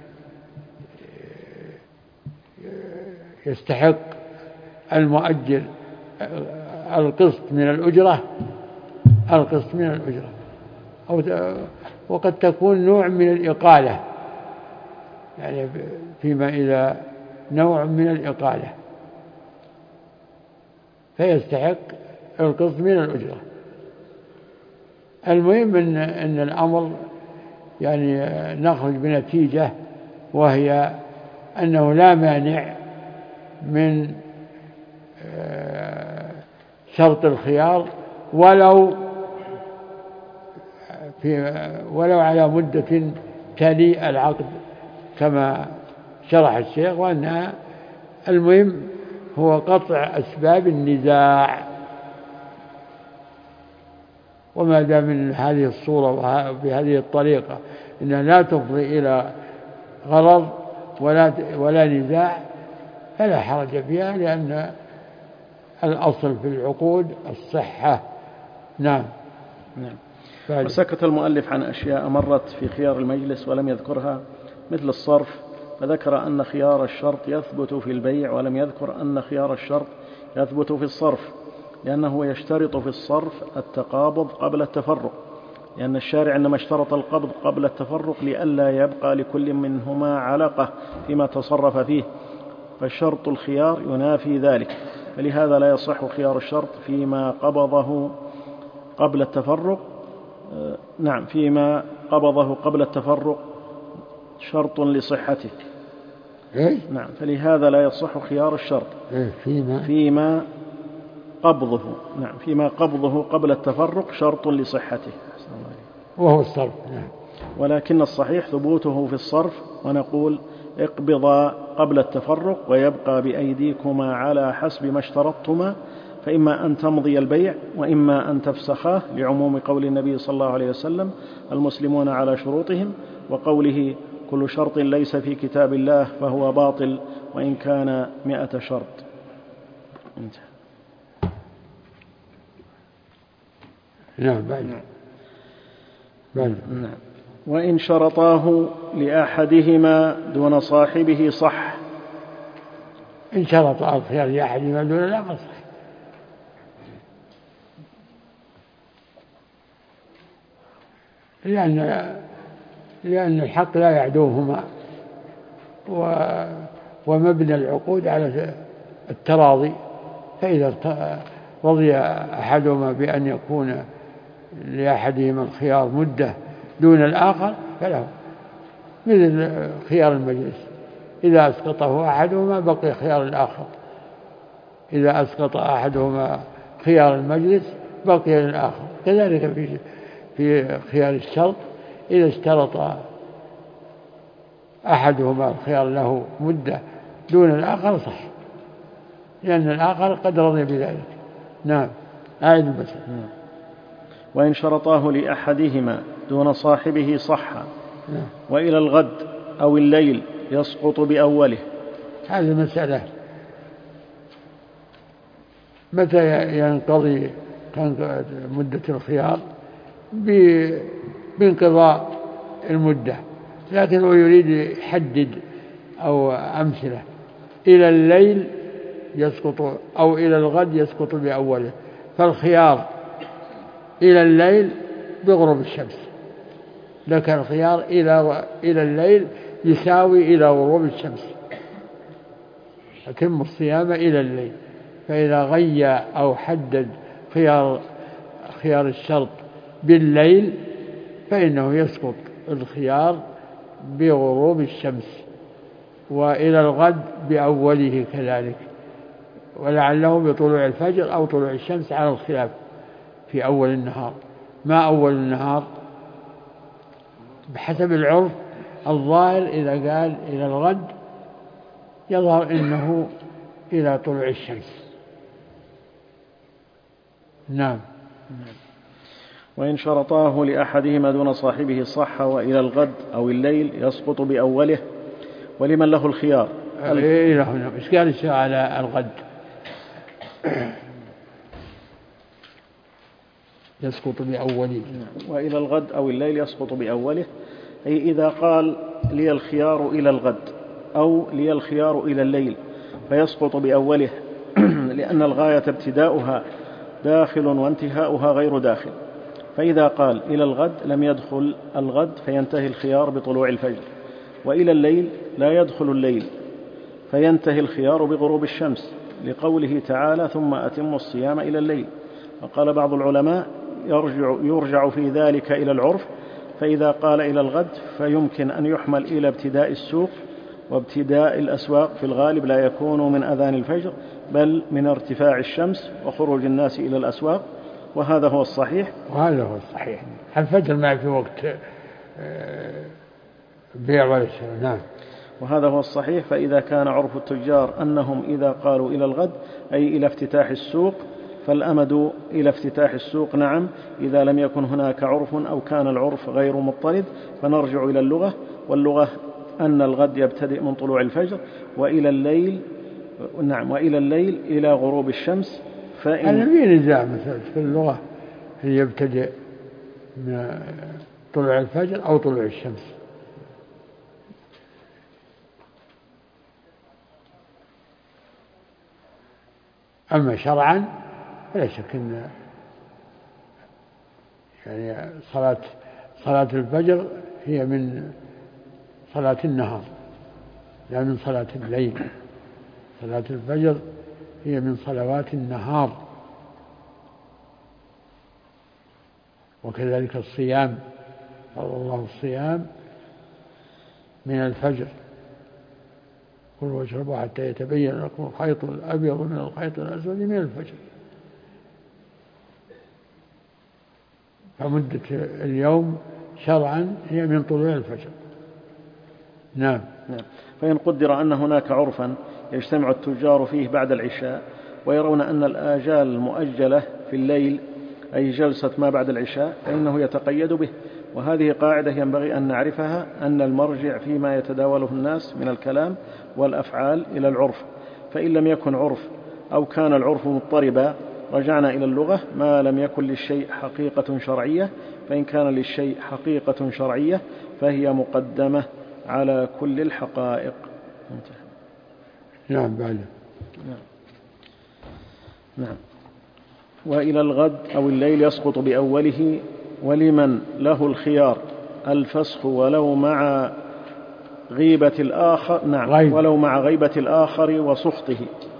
يستحق المؤجر القسط من الأجرة القسط من الأجرة أو وقد تكون نوع من الإقالة، يعني فيما إذا نوع من الإقالة فيستحق القسط من الأجرة. المهم أن, أن الأمر يعني نخرج بنتيجة، وهي أنه لا مانع من شرط الخيار ولو في ولو على مدة تلي العقد كما شرح الشيخ، وأنها المهم هو قطع أسباب النزاع. وما دام من هذه الصورة وبهذه الطريقة إنها لا تفضي إلى غرض ولا ولا نزاع فلا حرج فيها، لأن الأصل في العقود الصحة. نعم. نعم. وسكت المؤلف عن أشياء مرت في خيار المجلس ولم يذكرها، مثل الصرف، فذكر أن خيار الشرط يثبت في البيع، ولم يذكر أن خيار الشرط يثبت في الصرف، لأنه يشترط في الصرف التقابض قبل التفرق، لأن الشارع إنما اشترط القبض قبل التفرق لئلا يبقى لكل منهما علاقة فيما تصرف فيه، فالشرط الخيار ينافي ذلك، فلهذا لا يصح خيار الشرط فيما قبضه قبل التفرق. نعم، فيما قبضه قبل التفرق شرط لصحته. نعم، فلهذا لا يصح خيار الشرط فيما, فيما قبضه نعم فيما قبضه قبل التفرق شرط لصحته، وهو الصرف. نعم. ولكن الصحيح ثبوته في الصرف، ونقول اقبضا قبل التفرق ويبقى بأيديكما على حسب ما اشترطتما، فإما أن تمضي البيع وإما أن تفسخاه، لعموم قول النبي صلى الله عليه وسلم المسلمون على شروطهم، وقوله كل شرط ليس في كتاب الله فهو باطل وإن كان مئة شرط. انتهى. نعم. بعد. بعد. نعم. وإن شرطاه لأحدهما دون صاحبه صح. إن شرط الخيار لأحدهما دون الآخر صح، لأن لأن الحق لا يعدوهما، ومبنى العقود على التراضي، فإذا رضي أحدهما بأن يكون لأحدهما الخيار مدة دون الآخر فله، مثل خيار المجلس، إذا أسقطه أحدهما بقي خيار الآخر، إذا أسقط أحدهما خيار المجلس بقي للآخر. كذلك في في خيار الشرط، إذا اشترط أحدهما الخيار له مدة دون الآخر صح، لأن الآخر قد رضي بذلك. نعم. أعد المثل. وإن شرطاه لأحدهما دون صاحبه صح، وإلى الغد أو الليل يسقط بأوله. هذه المسألة متى ينقضي مدة الخيار؟ بانقضاء المدة، لكن هو يريد يحدد أو أمثلة. إلى الليل يسقط أو إلى الغد يسقط بأوله، فالخيار إلى الليل بغروب الشمس، لكن الخيار إلى إلى الليل يساوي إلى غروب الشمس، أتم الصيام إلى الليل. فإذا غيّ أو حدد خيار خيار الشرط بالليل فإنه يسقط الخيار بغروب الشمس، وإلى الغد بأوله كذلك، ولعله بطلوع الفجر أو طلوع الشمس على الخلاف في أول النهار. ما أول النهار بحسب العرف الظاهر، إذا قال إلى الغد يظهر إنه إلى طلوع الشمس. نعم. وإن شرطاه لأحدهما دون صاحبه صح وإلى الغد أو الليل يسقط بأوله ولمن له الخيار. إيه هنا إيش قال الشيخ على الغد؟ يسقط بأوله. وإلى الغد أو الليل يسقط بأوله، أي إذا قال لي الخيار إلى الغد أو لي الخيار إلى الليل فيسقط بأوله لأن الغاية ابتداؤها داخل وانتهاؤها غير داخل. فإذا قال إلى الغد لم يدخل الغد فينتهي الخيار بطلوع الفجر، وإلى الليل لا يدخل الليل فينتهي الخيار بغروب الشمس، لقوله تعالى ثم أتم الصيام إلى الليل. وقال بعض العلماء يرجع, يرجع في ذلك إلى العرف، فإذا قال إلى الغد فيمكن أن يحمل إلى ابتداء السوق، وابتداء الأسواق في الغالب لا يكون من أذان الفجر بل من ارتفاع الشمس وخروج الناس إلى الأسواق، وهذا هو الصحيح. وهذا هو الصحيح، الفجر ما في وقت بيع ولا شراء. نعم، وهذا هو الصحيح. فإذا كان عرف التجار أنهم إذا قالوا إلى الغد أي إلى افتتاح السوق فالأمد إلى افتتاح السوق، نعم، إذا لم يكن هناك عرف أو كان العرف غير مضطرد فنرجع إلى اللغة، واللغة أن الغد يبتدئ من طلوع الفجر، وإلى الليل نعم وإلى الليل إلى غروب الشمس. فإن أنا في نزاع مثلا في اللغة هي يبتدئ من طلوع الفجر أو طلوع الشمس. أما شرعا فلا شك أن يعني صلاة صلاة الفجر هي من صلاة النهار لا من صلاة الليل. صلاة الفجر هي من صلوات النهار، وكذلك الصيام، قال الله الصيام من الفجر كلوا واشربوا حتى يتبين لكم الخيط الأبيض من الخيط الأسود من الفجر. فمدة اليوم شرعا هي من طلوع الفجر. نعم. نعم. فإن قدر أن هناك عرفا يجتمع التجار فيه بعد العشاء ويرون أن الآجال المؤجلة في الليل أي جلسة ما بعد العشاء فإنه يتقيد به، وهذه قاعدة ينبغي أن نعرفها، أن المرجع فيما يتداوله الناس من الكلام والأفعال إلى العرف، فإن لم يكن عرف أو كان العرف مضطربا رجعنا إلى اللغة ما لم يكن للشيء حقيقة شرعية، فإن كان للشيء حقيقة شرعية فهي مقدمة على كل الحقائق. نعم بعد. نعم. نعم. وإلى الغد أو الليل يسقط بأوله ولمن له الخيار الفسخ ولو مع غيبة الآخر، نعم غيب. ولو مع غيبة الآخر وسخطه.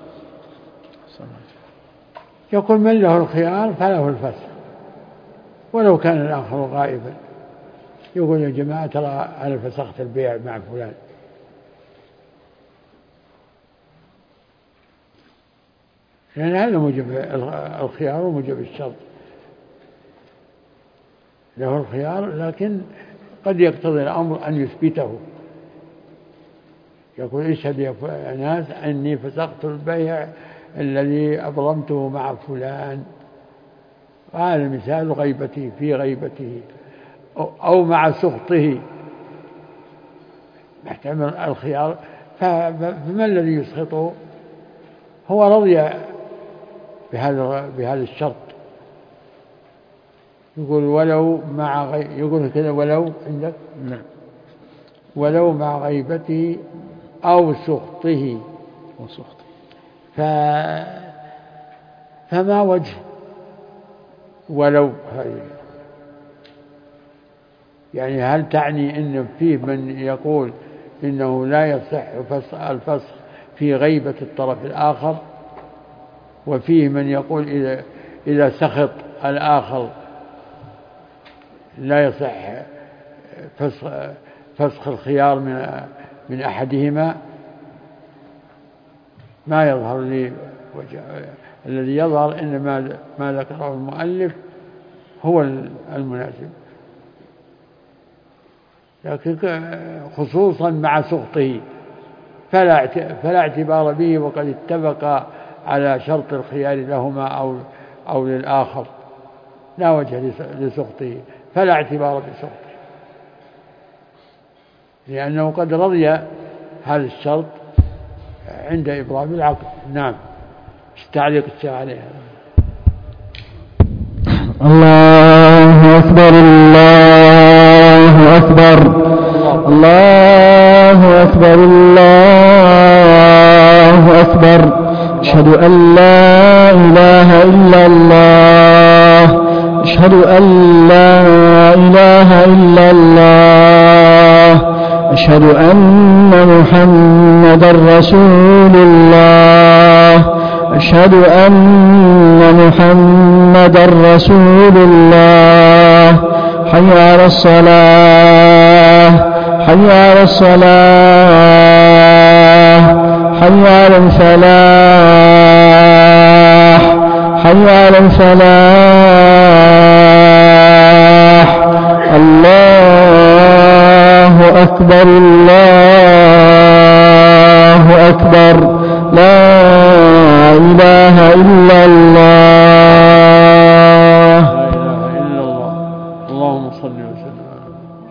يقول من له الخيار فله الفسخ ولو كان الآخر غائبا. يقول يا جماعة ترى أنا فسخت البيع مع فلان، لأن هذا موجب الخيار وموجب الشرط. له الخيار لكن قد يقتضي الأمر أن يثبته، يقول اشهد يا ناس أني فسخت البيع الذي أبرمته مع فلان، وهذا مثال غيبته في غيبته أو مع سخطه محتمل الخيار. فما الذي يسخطه؟ هو رضي بهذا بهذا الشرط. يقول ولو مع غي... يقول كذا ولو عندك نعم ولو مع غيبته أو سخطه وسخطه ف... فما وجه ولو هذه؟ يعني هل تعني أن فيه من يقول إنه لا يصح الفسخ في غيبة الطرف الآخر، وفيه من يقول إذا إذا سخط الآخر لا يصح فسخ, فسخ الخيار من من أحدهما؟ ما يظهر لي وجه. الذي يظهر إن ما ما ذكره المؤلف هو المناسب، لكن خصوصا مع سخطه فلا فلا اعتبار به، وقد اتفق على شرط الخيار لهما أو أو للآخر، لا وجه لسقطه، فلا اعتبار بسقطه، لأنه قد رضي هذا الشرط عند إبرام العقد. نعم. تعليق الشيخ عليها. الله أكبر الله أكبر الله أكبر الله أكبر. أشهد أن لا إله إلا الله أشهد أن لا إله إلا الله أشهد أن محمدا رسول الله أشهد أن محمدا رسول الله. حي على الصلاة حي على الصلاة حي على الفلاح حي على الفلاح. الله أكبر الله أكبر لا إله إلا الله. لا إله إلا الله. اللهم صل وسلم على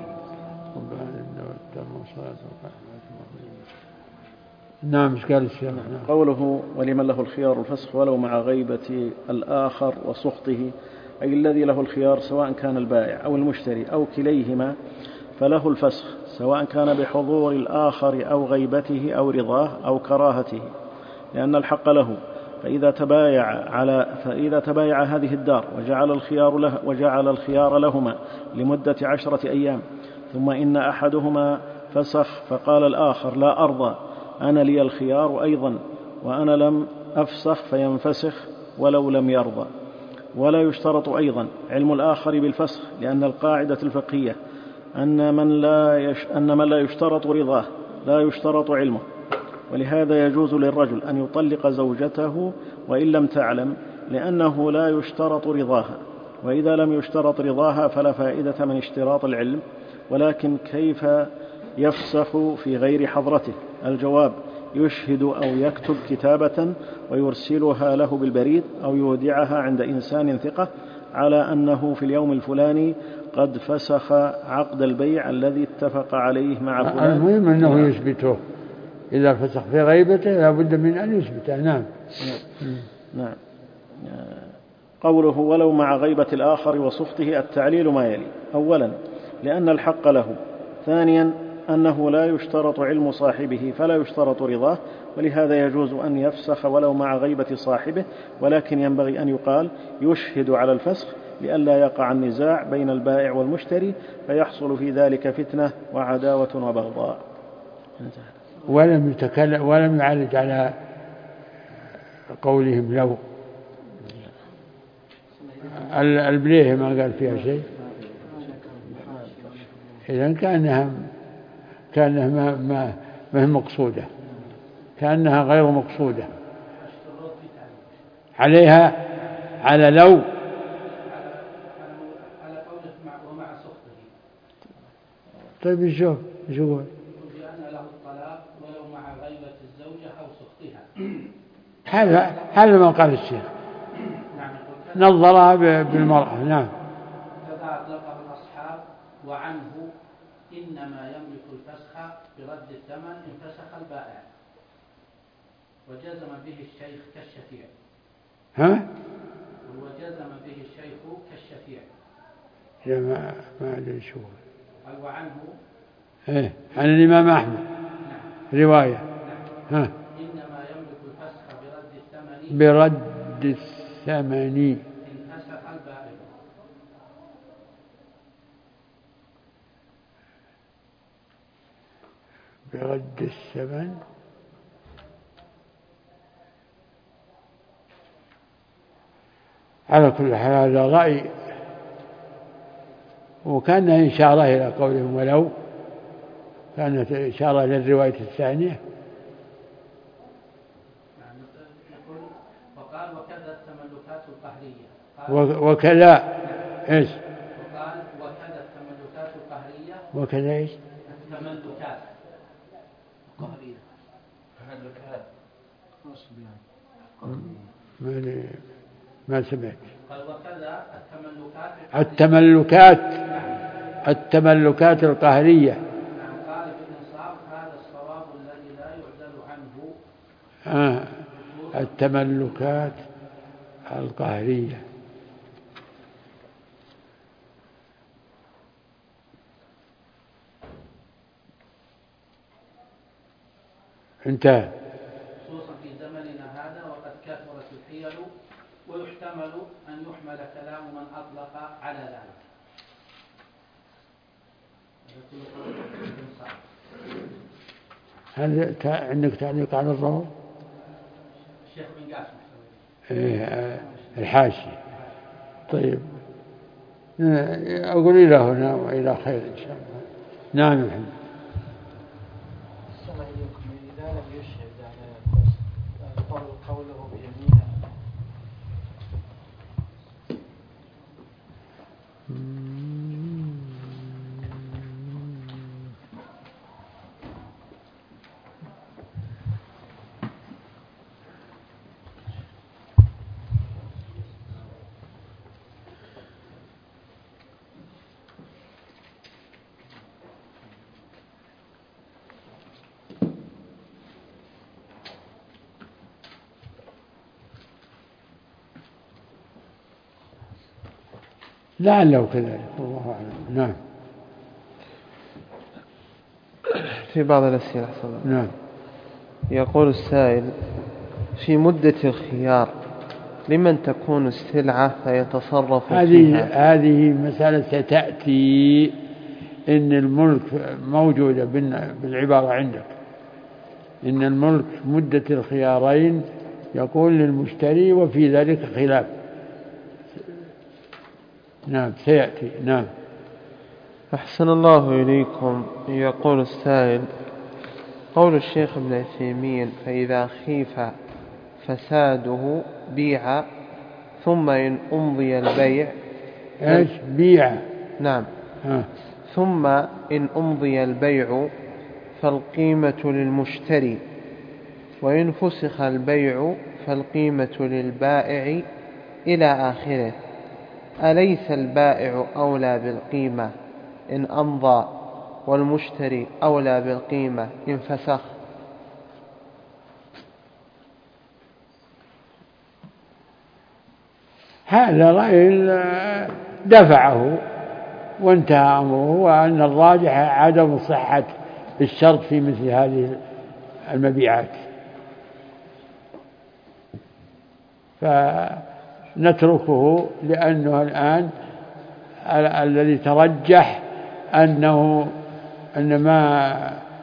نعم. ايش قال الشيخ؟ قوله ولمن له الخيار الفسخ ولو مع غيبة الآخر وسخطه، أي الذي له الخيار سواء كان البائع أو المشتري أو كليهما فله الفسخ، سواء كان بحضور الآخر أو غيبته أو رضاه أو كراهته، لأن الحق له. فإذا تبايع على فإذا تبايع هذه الدار وجعل الخيار له وجعل الخيار لهما لمدة عشرة أيام، ثم إن أحدهما فسخ فقال الآخر لا أرضى، أنا لي الخيار أيضا وأنا لم أفسخ، فينفسخ ولو لم يرضى. ولا يشترط أيضا علم الآخر بالفسخ، لأن القاعدة الفقهية أن من لا يش... أن من لا يشترط رضاه لا يشترط علمه، ولهذا يجوز للرجل أن يطلق زوجته وإن لم تعلم، لأنه لا يشترط رضاها. وإذا لم يشترط رضاها فلا فائدة من اشتراط العلم. ولكن كيف يفسخ في غير حضرته؟ الجواب: يشهد أو يكتب كتابة ويرسلها له بالبريد أو يودعها عند إنسان ثقة على أنه في اليوم الفلاني قد فسخ عقد البيع الذي اتفق عليه مع فلان. المهم أنه يثبته، إذا فسخ في غيبته لا بد من أن يثبته. نعم. نعم. قوله ولو مع غيبة الآخر وسخطه، التعليل ما يلي: أولا لأن الحق له، ثانيا أنه لا يشترط علم صاحبه فلا يشترط رضاه، ولهذا يجوز أن يفسخ ولو مع غيبة صاحبه، ولكن ينبغي أن يقال يشهد على الفسخ لئلا يقع النزاع بين البائع والمشتري فيحصل في ذلك فتنة وعداوة وبغضاء. ولم يتكلم ولم يعالج على قولهم لو البليه ما قال فيها شيء، إذن كأنها كأنها ما ما ما هي مقصودة، كأنها غير مقصودة عليها على لو على قوله ومع سخطه. طيب نشوف نشوف بأن له الطلاق ولو مع غيبة الزوجة أو سخطها. هذا هذا ما قال الشيخ. نظرها بالمرأة. نعم. كذا أطلقه الأصحاب وعنه إنما يملك الفسخ برد الثمن إن فسخ البائع، وجزم به الشيخ كالشفيع. ها؟ وجزم به الشيخ كالشفيع. لا ما ما أدري شو. وعنه. إيه عن الإمام أحمد. نعم. رواية. نعم. ها. إنما يملك الفسخ برد الثمن. برد الثمن. إن فسخ البائع. برد الثمن. على كل حال هذا رأي، وكان إشارة إلى قولهم ولو، كانت إشارة للرواية الثانية. وقال وكذا التملكات القهرية. وكذا إيش؟ وقال وكذا التملكات القهرية. وكذا إيش؟ التملكات قهرية. ما ما سمعت. وكذا التملكات التملكات التملكات القهرية. قال في الإنصاف هذا الصواب الذي لا يعدل عنه. آه. التملكات القهرية. انتهى. خصوصا في زمننا هذا وقد كثرت الحيل ويحتمل أن يحمل كلام من أطلق على ذلك. هل عندك تعليق على الروض؟ الشيخ بن قاسم إيه الحاشي. طيب أقول إلى هنا وإلى خير إن شاء الله. نعم محمد. السلام عليكم. إذا لم يشهد على قول قوله بيمينه لعله كذلك والله أعلم. نعم. في بعض الأسئلة حسنا. نعم. يقول السائل: في مدة الخيار لمن تكون السلعة فيتصرف هذه فيها؟ هذه مسألة ستأتي. إن الملك موجودة بالعبارة عندك. إن الملك مدة الخيارين يقول للمشتري وفي ذلك خلاف. نعم سيأتي. نعم. أحسن الله إليكم. يقول السائل: قول الشيخ ابن عثيمين: فإذا خيف فساده بيع، ثم إن أمضي البيع. إيش بيع؟ نعم. ها. ثم إن أمضي البيع فالقيمة للمشتري، وإن فسخ البيع فالقيمة للبائع إلى آخره. أليس البائع أولى بالقيمة إن أمضى والمشتري أولى بالقيمة إن فسخ؟ هذا رأي دفعه وانتهى أمره، وأن الراجح عدم صحة الشرط في مثل هذه المبيعات. فنتركه لأنه الآن الذي ترجح أنه أن ما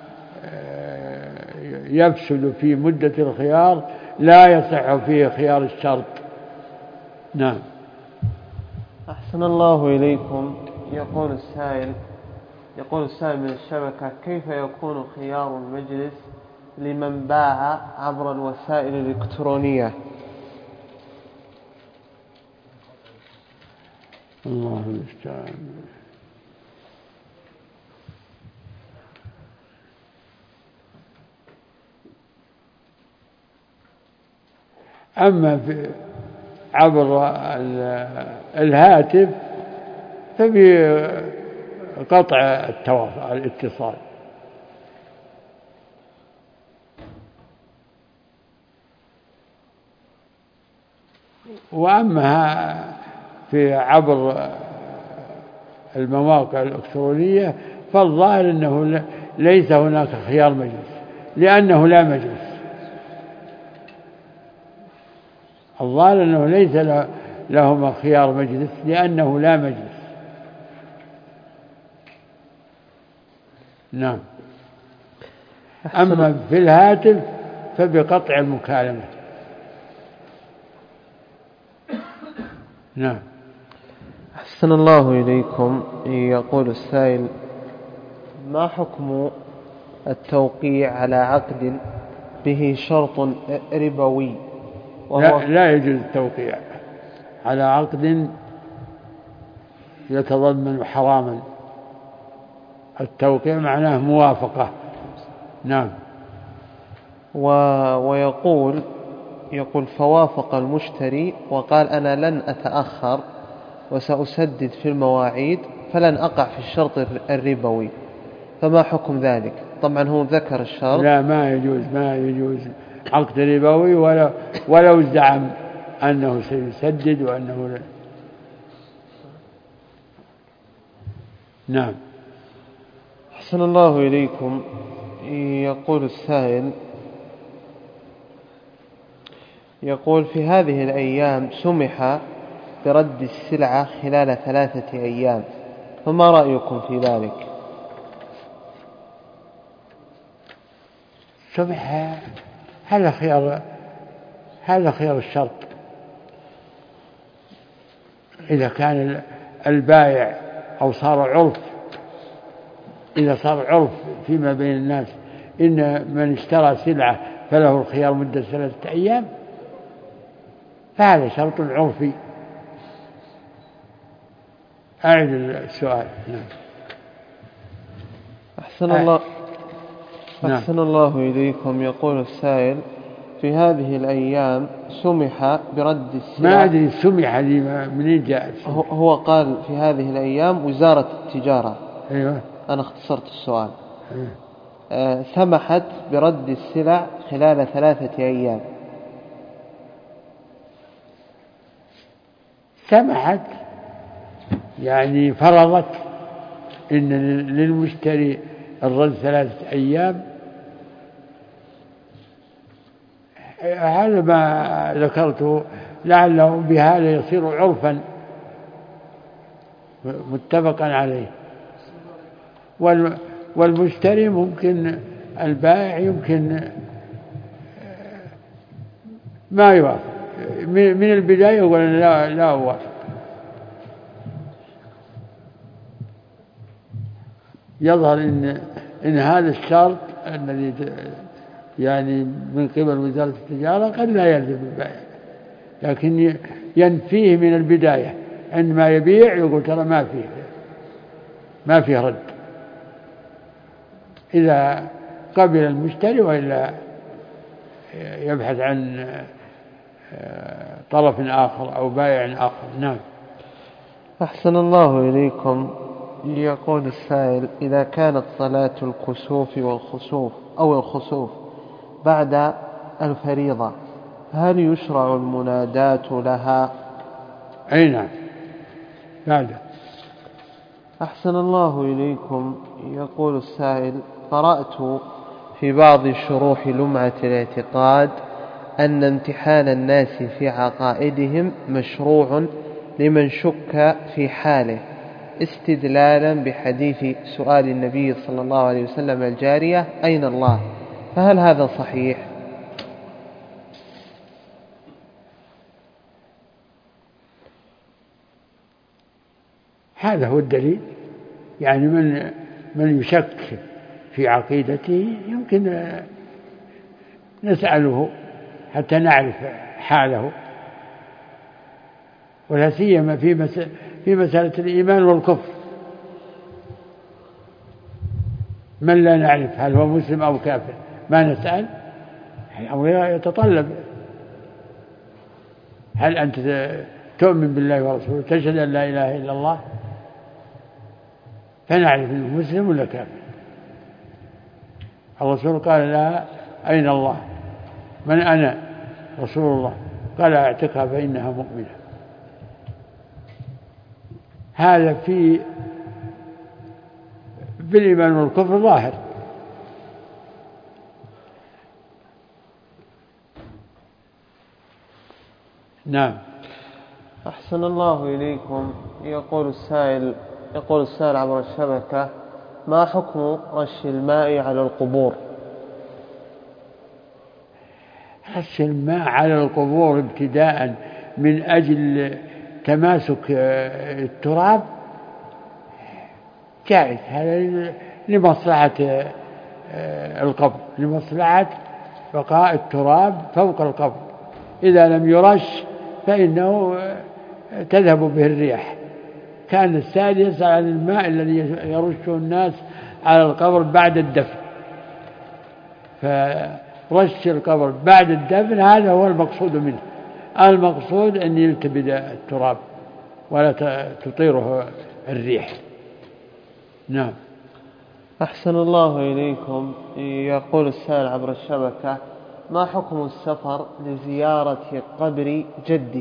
يفسد في مدة الخيار لا يصح فيه خيار الشرط. نعم. أحسن الله إليكم. يقول السائل يقول السائل من الشبكة: كيف يكون خيار المجلس لمن باع عبر الوسائل الإلكترونية؟ الله المستعان. أما في عبر الهاتف فبقطع التواصل الاتصال. وأما في عبر المواقع الإلكترونية فالظاهر أنه ليس هناك خيار مجلس لأنه لا مجلس. الظاهر أنه ليس لهما خيار مجلس لأنه لا مجلس. نعم. أما في الهاتف فبقطع المكالمة. نعم. أحسن الله إليكم. يقول السائل: ما حكم التوقيع على عقد به شرط ربوي؟ لا, لا يجوز التوقيع على عقد يتضمن حراما. التوقيع معناه موافقة. نعم. و... ويقول يقول فوافق المشتري وقال أنا لن أتأخر وسأسدد في المواعيد فلن أقع في الشرط الربوي، فما حكم ذلك؟ طبعا هو ذكر الشرط. لا، ما يجوز ما يجوز عقد ربوي ولو, ولو زعم أنه سيسدد وأنه لا. نعم. أحسن الله إليكم. يقول السائل، يقول في هذه الأيام سمح برد السلعة خلال ثلاثة أيام، فما رأيكم في ذلك؟ سمح، هذا خيار هذا خيار الشرط. إذا كان البائع أو صار عرف إذا صار عرف فيما بين الناس إن من اشترى سلعة فله الخيار مدة ثلاثة أيام، فهذا شرط عرفي. أعد السؤال. نعم. أحسن الله أحسن نعم. الله إليكم. يقول السائل في هذه الأيام سمح برد السلع. ما أدري سمح لي منين جاء. هو قال في هذه الأيام وزارة التجارة. أيوة. أنا اختصرت السؤال. أيوة. آه سمحت برد السلع خلال ثلاثة أيام. سمحت يعني فرضت إن للمشتري الرد ثلاثة أيام. هذا ما ذكرته، لعله بهذا يصير عرفا متفقا عليه. والمشتري ممكن، البائع يمكن ما يوافق من البداية يقول لا لا أوافق. يظهر إن إن هذا الشرط الذي يعني من قبل وزارة التجارة قد لا يلزم البائع، لكن ينفيه من البداية. عندما يبيع يقول ترى ما فيه ما فيه رد، إذا قبل المشتري، وإلا يبحث عن طرف آخر أو بائع آخر. نعم. أحسن الله إليكم. يقول السائل إذا كانت صلاة الكسوف والخسوف أو الخسوف بعد الفريضة هل يشرع المنادات لها؟ أي نعم، بعد. أحسن الله إليكم. يقول السائل قرأت في بعض شروح لمعة الاعتقاد أن امتحان الناس في عقائدهم مشروع لمن شك في حاله، استدلالا بحديث سؤال النبي صلى الله عليه وسلم الجارية أين الله، فهل هذا صحيح؟ هذا هو الدليل. يعني من من يشك في عقيدته يمكن نسأله حتى نعرف حاله، ولا سيما في مسألة في مسألة الإيمان والكفر. من لا نعرف هل هو مسلم أو كافر ما نسأل، الأمر يتطلب هل أنت تؤمن بالله ورسوله تشهد أن لا إله إلا الله، فنعرف أنه مسلم ولا كافر. الرسول قال لها أين الله؟ من أنا؟ رسول الله. قال اعتقها فإنها مؤمنة. هذا في بالإيمان والكفر ظاهر. نعم. أحسن الله إليكم. يقول السائل يقول السائل عبر الشبكة ما حكم رش الماء على القبور؟ رش الماء على القبور ابتداء من أجل تماسك التراب جائز، هذا لمصلحة القبر، لمصلحة بقاء التراب فوق القبر. إذا لم يرش فإنه تذهب به الرياح. كان السائل يسأل عن الماء الذي يرشه الناس على القبر بعد الدفن، رش القبر بعد الدفن هذا هو المقصود منه. المقصود أن يلتبد التراب ولا تطيره الريح. نعم. أحسن الله إليكم. يقول السائل عبر الشبكة: ما حكم السفر لزيارة قبر جدي؟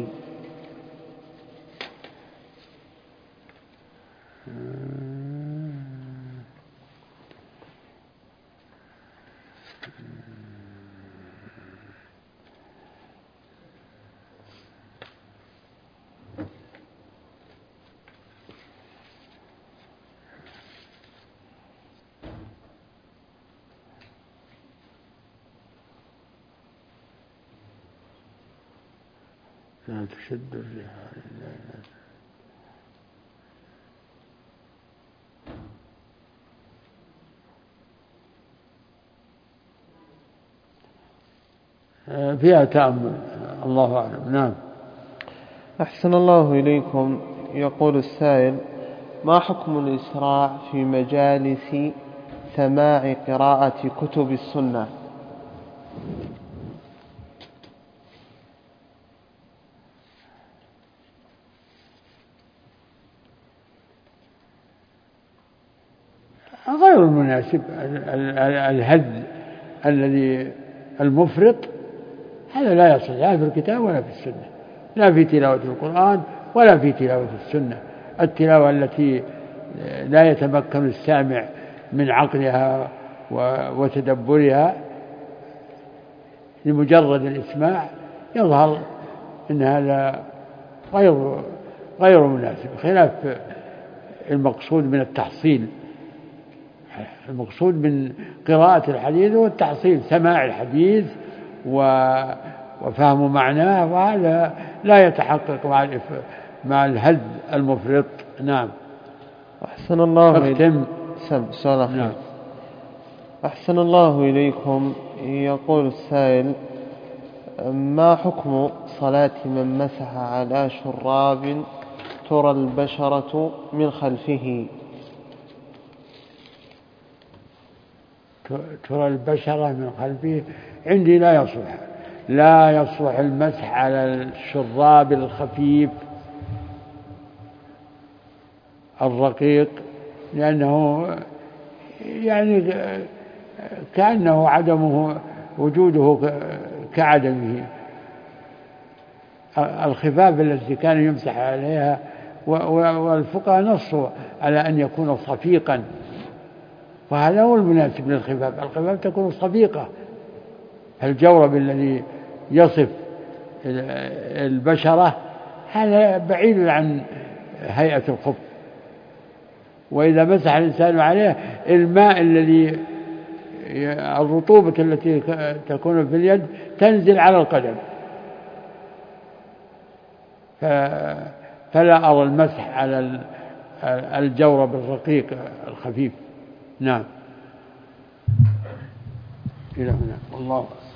لا تشد الرحال. فيها تأمل، الله أعلم. نعم. أحسن الله إليكم. يقول السائل: ما حكم الإسراع في مجالس سماع قراءة كتب السنة؟ غير المناسب. الهد الذي المفرط هذا لا يصح لا في الكتاب ولا في السنة، لا في تلاوة القرآن ولا في تلاوة السنة. التلاوة التي لا يتمكن السامع من عقلها وتدبرها لمجرد الإسماع يظهر أن هذا غير غير مناسب، خلاف المقصود من التحصيل. المقصود من قراءة الحديث هو التحصيل، سماع الحديث وفهم معناه، وهذا لا يتحقق مع مع الهد المفرط. نعم. أحسن الله إليكم. نعم. أحسن الله إليكم. يقول السائل: ما حكم صلاة من مسح على شراب ترى البشرة من خلفه؟ ترى البشرة من خلفه عندي لا يصلح، لا يصلح المسح على الشراب الخفيف الرقيق، لأنه يعني كأنه عدمه وجوده كعدمه. الخفاف التي كان يمسح عليها، والفقهاء نصوا على أن يكون صفيقا، وهذا هو المناسب للخفاف. الخفاف تكون صفيقة. الجورب الذي يصف البشرة هذا بعيد عن هيئة الخف. وإذا مسح الإنسان عليه، الماء الذي الرطوبة التي تكون في اليد تنزل على القدم، فلا أرى المسح على الجورب الرقيق الخفيف. نعم. إلى هنا والله